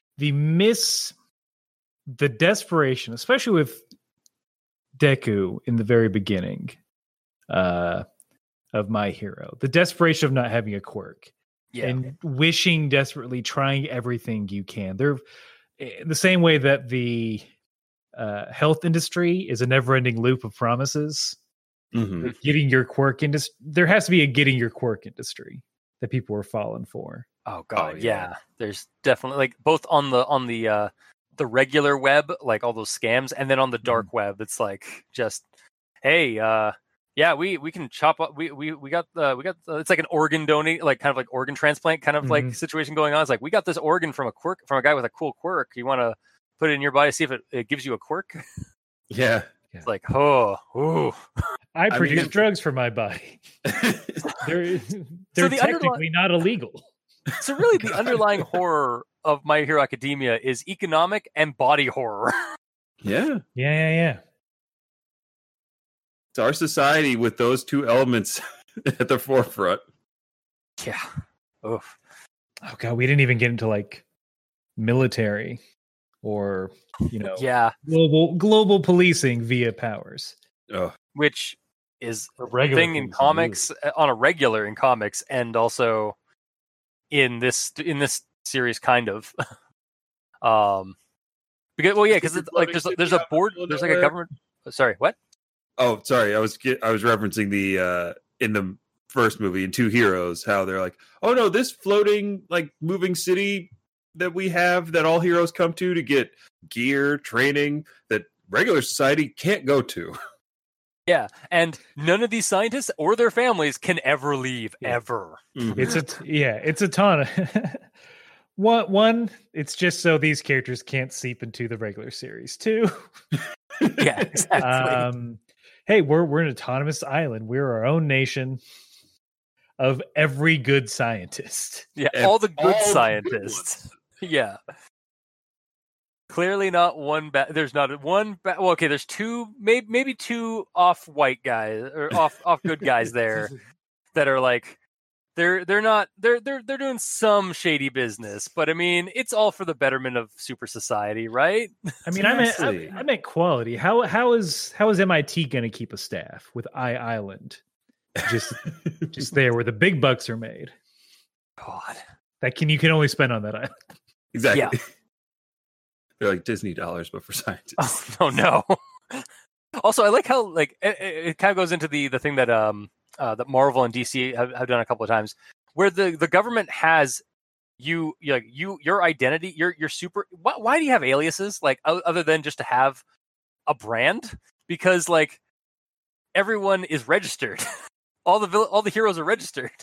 desperation, especially with Deku in the very beginning of My Hero, the desperation of not having a quirk. Yeah. And wishing desperately, trying everything you can. They're the same way that the health industry is a never-ending loop of promises. Mm-hmm. Getting your quirk industry, there has to be a getting your quirk industry that people are falling for. Oh god, Oh, yeah. yeah. There's definitely like both on the regular web, like all those scams, and then on the dark web, it's like just, hey, yeah, we can chop up. We got it's like an organ donate, like kind of like organ transplant kind of like situation going on. It's like we got this organ from a guy with a cool quirk. You want to put it in your body, see if it gives you a quirk? Yeah. It's like, oh, ooh. I produce mean, drugs for my body. They're the technically not illegal. So really, the underlying horror of My Hero Academia is economic and body horror. Yeah. Yeah. It's our society with those two elements at the forefront. Yeah. Oof. Oh god, we didn't even get into like military or Yeah. global policing via powers. Oh, Which is A a regular thing in policing, comics on a regular in comics, and also in this series, kind of. Because it's like there's a board, there's like a government. Sorry, what? oh, sorry. I was referencing the in the first movie in Two Heroes, how they're like, oh no, this floating like moving city that we have that all heroes come to get gear, training that regular society can't go to. Yeah, and none of these scientists or their families can ever leave, ever. It's a ton. One, it's just so these characters can't seep into the regular series. Two, Yeah, exactly. Hey, we're an autonomous island. We're our own nation of every good scientist. Yeah, And all the good all the good scientists. Yeah. Clearly not one bad. There's not one bad. Well, okay, there's two, maybe two off-white guys or off good guys there that are like they're doing some shady business, but I mean it's all for the betterment of super society, right? I mean, I meant quality. How is MIT going to keep a staff with Island just there where the big bucks are made? God, you can only spend on that island. Exactly. Yeah. They're like Disney dollars, but for scientists. Oh no. Also, I like how like it kind of goes into the thing that that Marvel and DC have done a couple of times, where the government has your identity, your super. Why do you have aliases? Like other than just to have a brand? Because like everyone is registered. all the heroes are registered.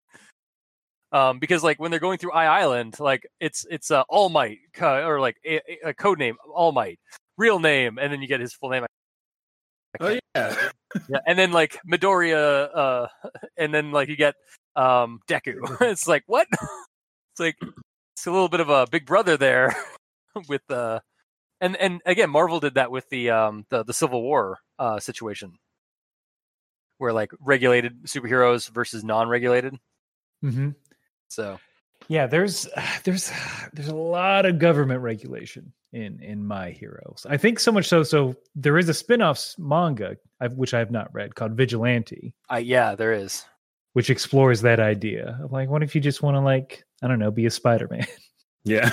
Because like when they're going through Island, like it's All Might or like a code name All Might, real name, and then you get his full name. Oh yeah. Yeah, and then like Midoriya, and then like you get Deku. It's like what? It's like it's a little bit of a Big Brother there with and again Marvel did that with the Civil War situation, where like regulated superheroes versus non-regulated. Mm-hmm. So yeah, there's a lot of government regulation in My Heroes. I think so much so there is a spin-off manga which I have not read called Vigilante. Yeah, there is, which explores that idea of like, what if you just want to like, I don't know, be a Spider-Man? Yeah.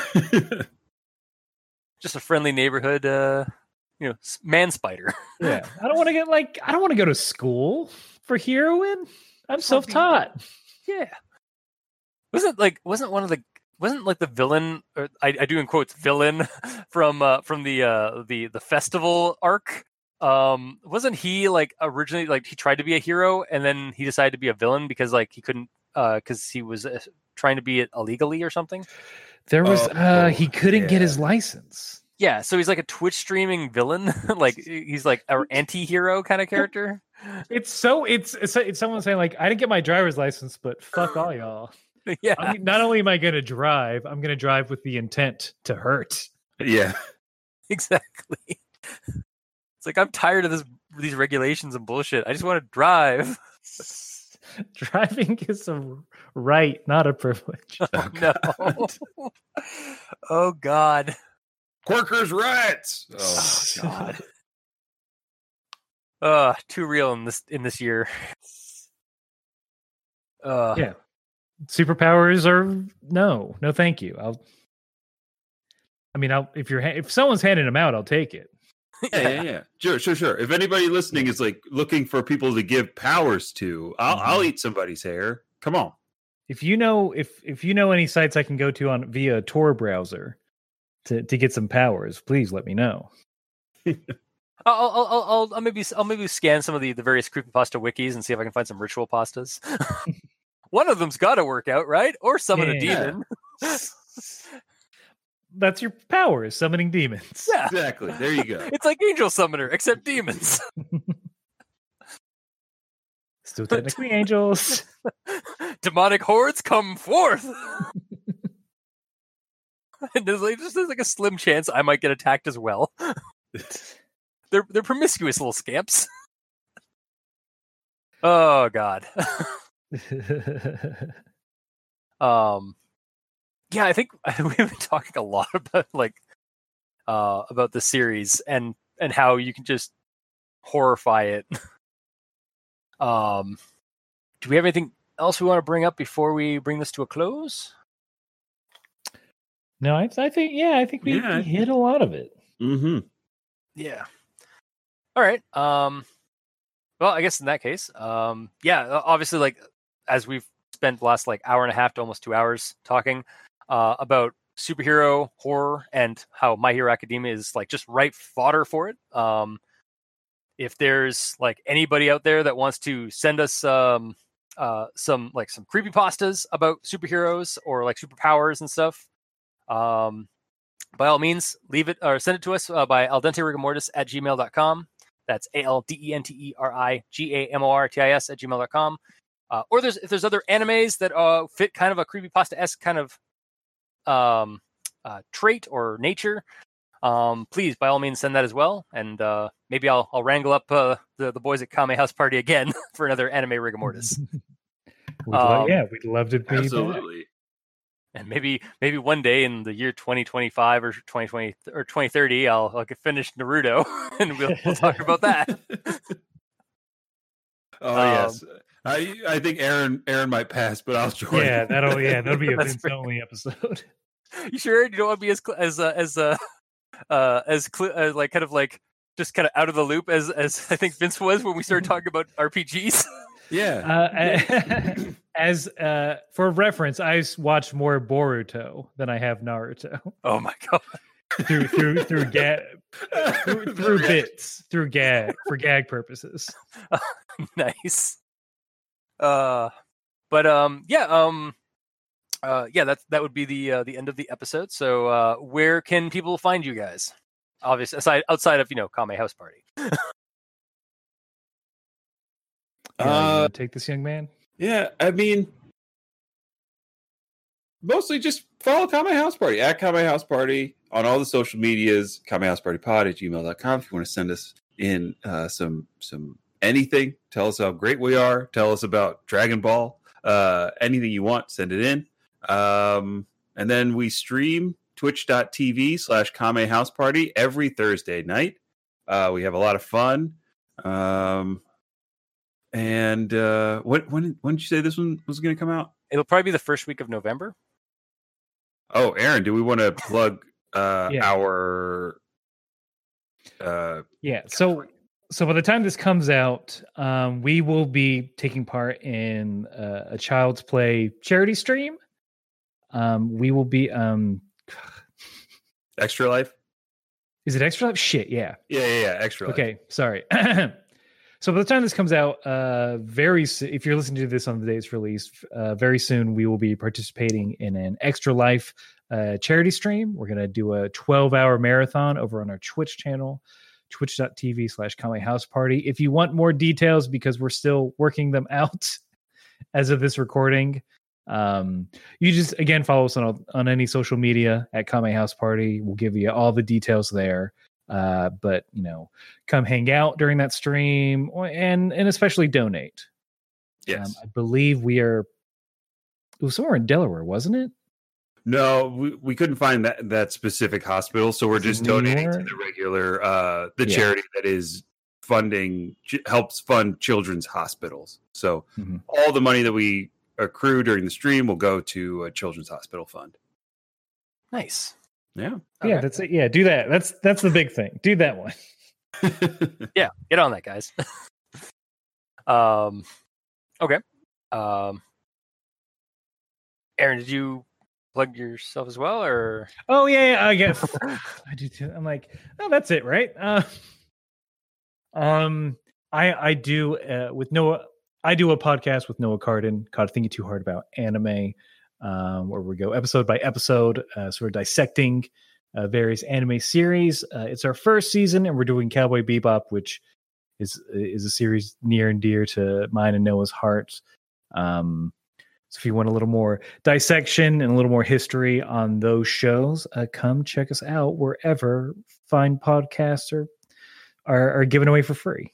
Just a friendly neighborhood, man spider. Yeah, I don't want to go to school for heroin. I'm self-taught. Yeah. Wasn't like the villain, or I do in quotes villain from the festival arc? Wasn't he like originally like he tried to be a hero and then he decided to be a villain because like he couldn't because he was trying to be it illegally or something? There was he couldn't get his license. Yeah, so he's like a Twitch streaming villain. Like he's like our anti-hero kind of character. It's someone saying like, I didn't get my driver's license, but fuck all y'all. Yeah, I mean, not only am I going to drive, I'm going to drive with the intent to hurt. Yeah. exactly. It's like I'm tired of these regulations and bullshit. I just want to drive. Driving is a right, not a privilege. Oh, no. Oh God. Quirkers' rights. Oh God. Too real in this year. Yeah. Superpowers are no, thank you. If someone's handing them out, I'll take it. Yeah. Sure. If anybody listening is like looking for people to give powers to, I'll eat somebody's hair. Come on. If you know any sites I can go to via a Tor browser to get some powers, please let me know. I'll maybe scan some of the various creepypasta wikis and see if I can find some ritual pastas. One of them's got to work out, right? Or summon a demon. That's your powers, summoning demons. Yeah, exactly. There you go. It's like Angel Summoner, except demons. Still technically angels. Demonic hordes come forth. And there's like a slim chance I might get attacked as well. They're promiscuous little scamps. Oh God. Yeah, I think we've been talking a lot about the series and how you can just horrify it. Do we have anything else we want to bring up before we bring this to a close? No, I think we hit a lot of it. Mm-hmm. Yeah. All right. Well, I guess in that case, obviously, like as we've spent the last like hour and a half to almost 2 hours talking about superhero horror and how My Hero Academia is like just ripe fodder for it. If there's like anybody out there that wants to send us some creepypastas about superheroes or like superpowers and stuff, by all means, leave it or send it to us by aldenterigamortis@gmail.com. That's ALDENTERIGAMORTIS@gmail.com. Or if there's other animes that fit kind of a creepypasta-esque kind of trait or nature, please by all means send that as well, and maybe I'll wrangle up the boys at Kame House Party again for another anime rigor mortis. We'd love to be absolutely back. And maybe one day in the year 2025 or 2020 or 2030, I'll get finished Naruto and we'll talk about that. Yes. I think Aaron might pass, but I'll join. Yeah, that'll be a Vince only episode. You sure you don't want to be as like kind of like just kind of out of the loop as I think Vince was when we started talking about RPGs? Yeah. As for reference, I watched more Boruto than I have Naruto. Oh my God. through bits, through gag purposes. Nice. That would be the end of the episode. So where can people find you guys? Obviously, outside of Kame House Party. You wanna take this, young man? Yeah, I mean, mostly just follow Kame House Party at Kame House Party on all the social medias. KameHousePartyPod@gmail.com. If you want to send us in some anything, tell us how great we are. Tell us about Dragon Ball. Anything you want, send it in. And then we stream twitch.tv/Kame House Party every Thursday night. We have a lot of fun. And when did you say this one was going to come out? It'll probably be the first week of November. Oh, Aaron, do we want to plug our? So by the time this comes out, we will be taking part in a Child's Play charity stream. We will be Extra Life. Is it Extra Life? Shit, yeah. Yeah. Extra Life. Okay, sorry. So by the time this comes out, very soon, if you're listening to this on the day it's released, very soon we will be participating in an Extra Life charity stream. We're going to do a 12-hour marathon over on our Twitch channel, twitch.tv/Kame House Party. If you want more details, because we're still working them out as of this recording, you just, again, follow us on any social media at Kame House Party. We'll give you all the details there. But come hang out during that stream, and especially donate. Yes, I believe it was somewhere in Delaware, wasn't it? No, we couldn't find that specific hospital, so we're just donating to the regular charity that is helps fund children's hospitals. So all the money that we accrue during the stream will go to a children's hospital fund. Nice. Yeah. Yeah, that's it. Yeah, do that. That's the big thing. Do that one. Yeah, get on that, guys. Okay. Aaron, did you plug yourself as well, or? Oh yeah, I guess I do too. I'm like, oh, that's it, right? I do with Noah. I do a podcast with Noah Cardin called Thinking Too Hard About Anime, where we go episode by episode, sort of dissecting various anime series. It's our first season, and we're doing Cowboy Bebop, which is a series near and dear to mine and Noah's heart. So if you want a little more dissection and a little more history on those shows, come check us out wherever fine podcasts are given away for free.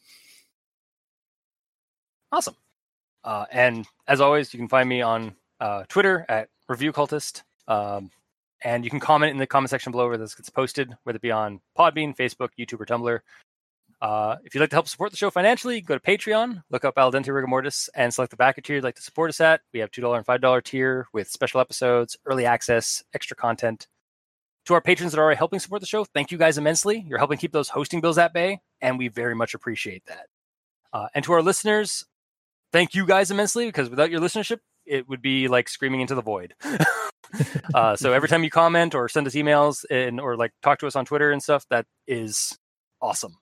Awesome. And as always, you can find me on Twitter at Review Cultist. And you can comment in the comment section below where this gets posted, whether it be on Podbean, Facebook, YouTube, or Tumblr. If you'd like to help support the show financially, go to Patreon, look up Al Dente Rigor Mortis, and select the backer tier you'd like to support us at. We have $2 and $5 tier with special episodes, early access, extra content. To our patrons that are already helping support the show, thank you guys immensely. You're helping keep those hosting bills at bay, and we very much appreciate that. And to our listeners, thank you guys immensely, because without your listenership, it would be like screaming into the void. So every time you comment or send us emails or like talk to us on Twitter and stuff, that is awesome.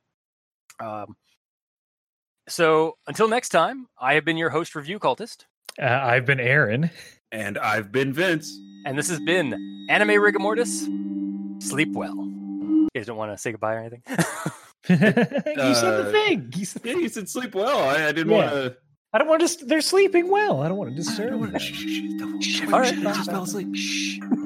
So until next time, I have been your host, Review Cultist. I've been Aaron. And I've been Vince. And this has been Anime Rigor Mortis. Sleep well. You guys don't want to say goodbye or anything? You said the thing. You said sleep well. I didn't want to. I don't want to. They're sleeping well. I don't want to disturb them. Shh. All right. Just fell asleep. Shh.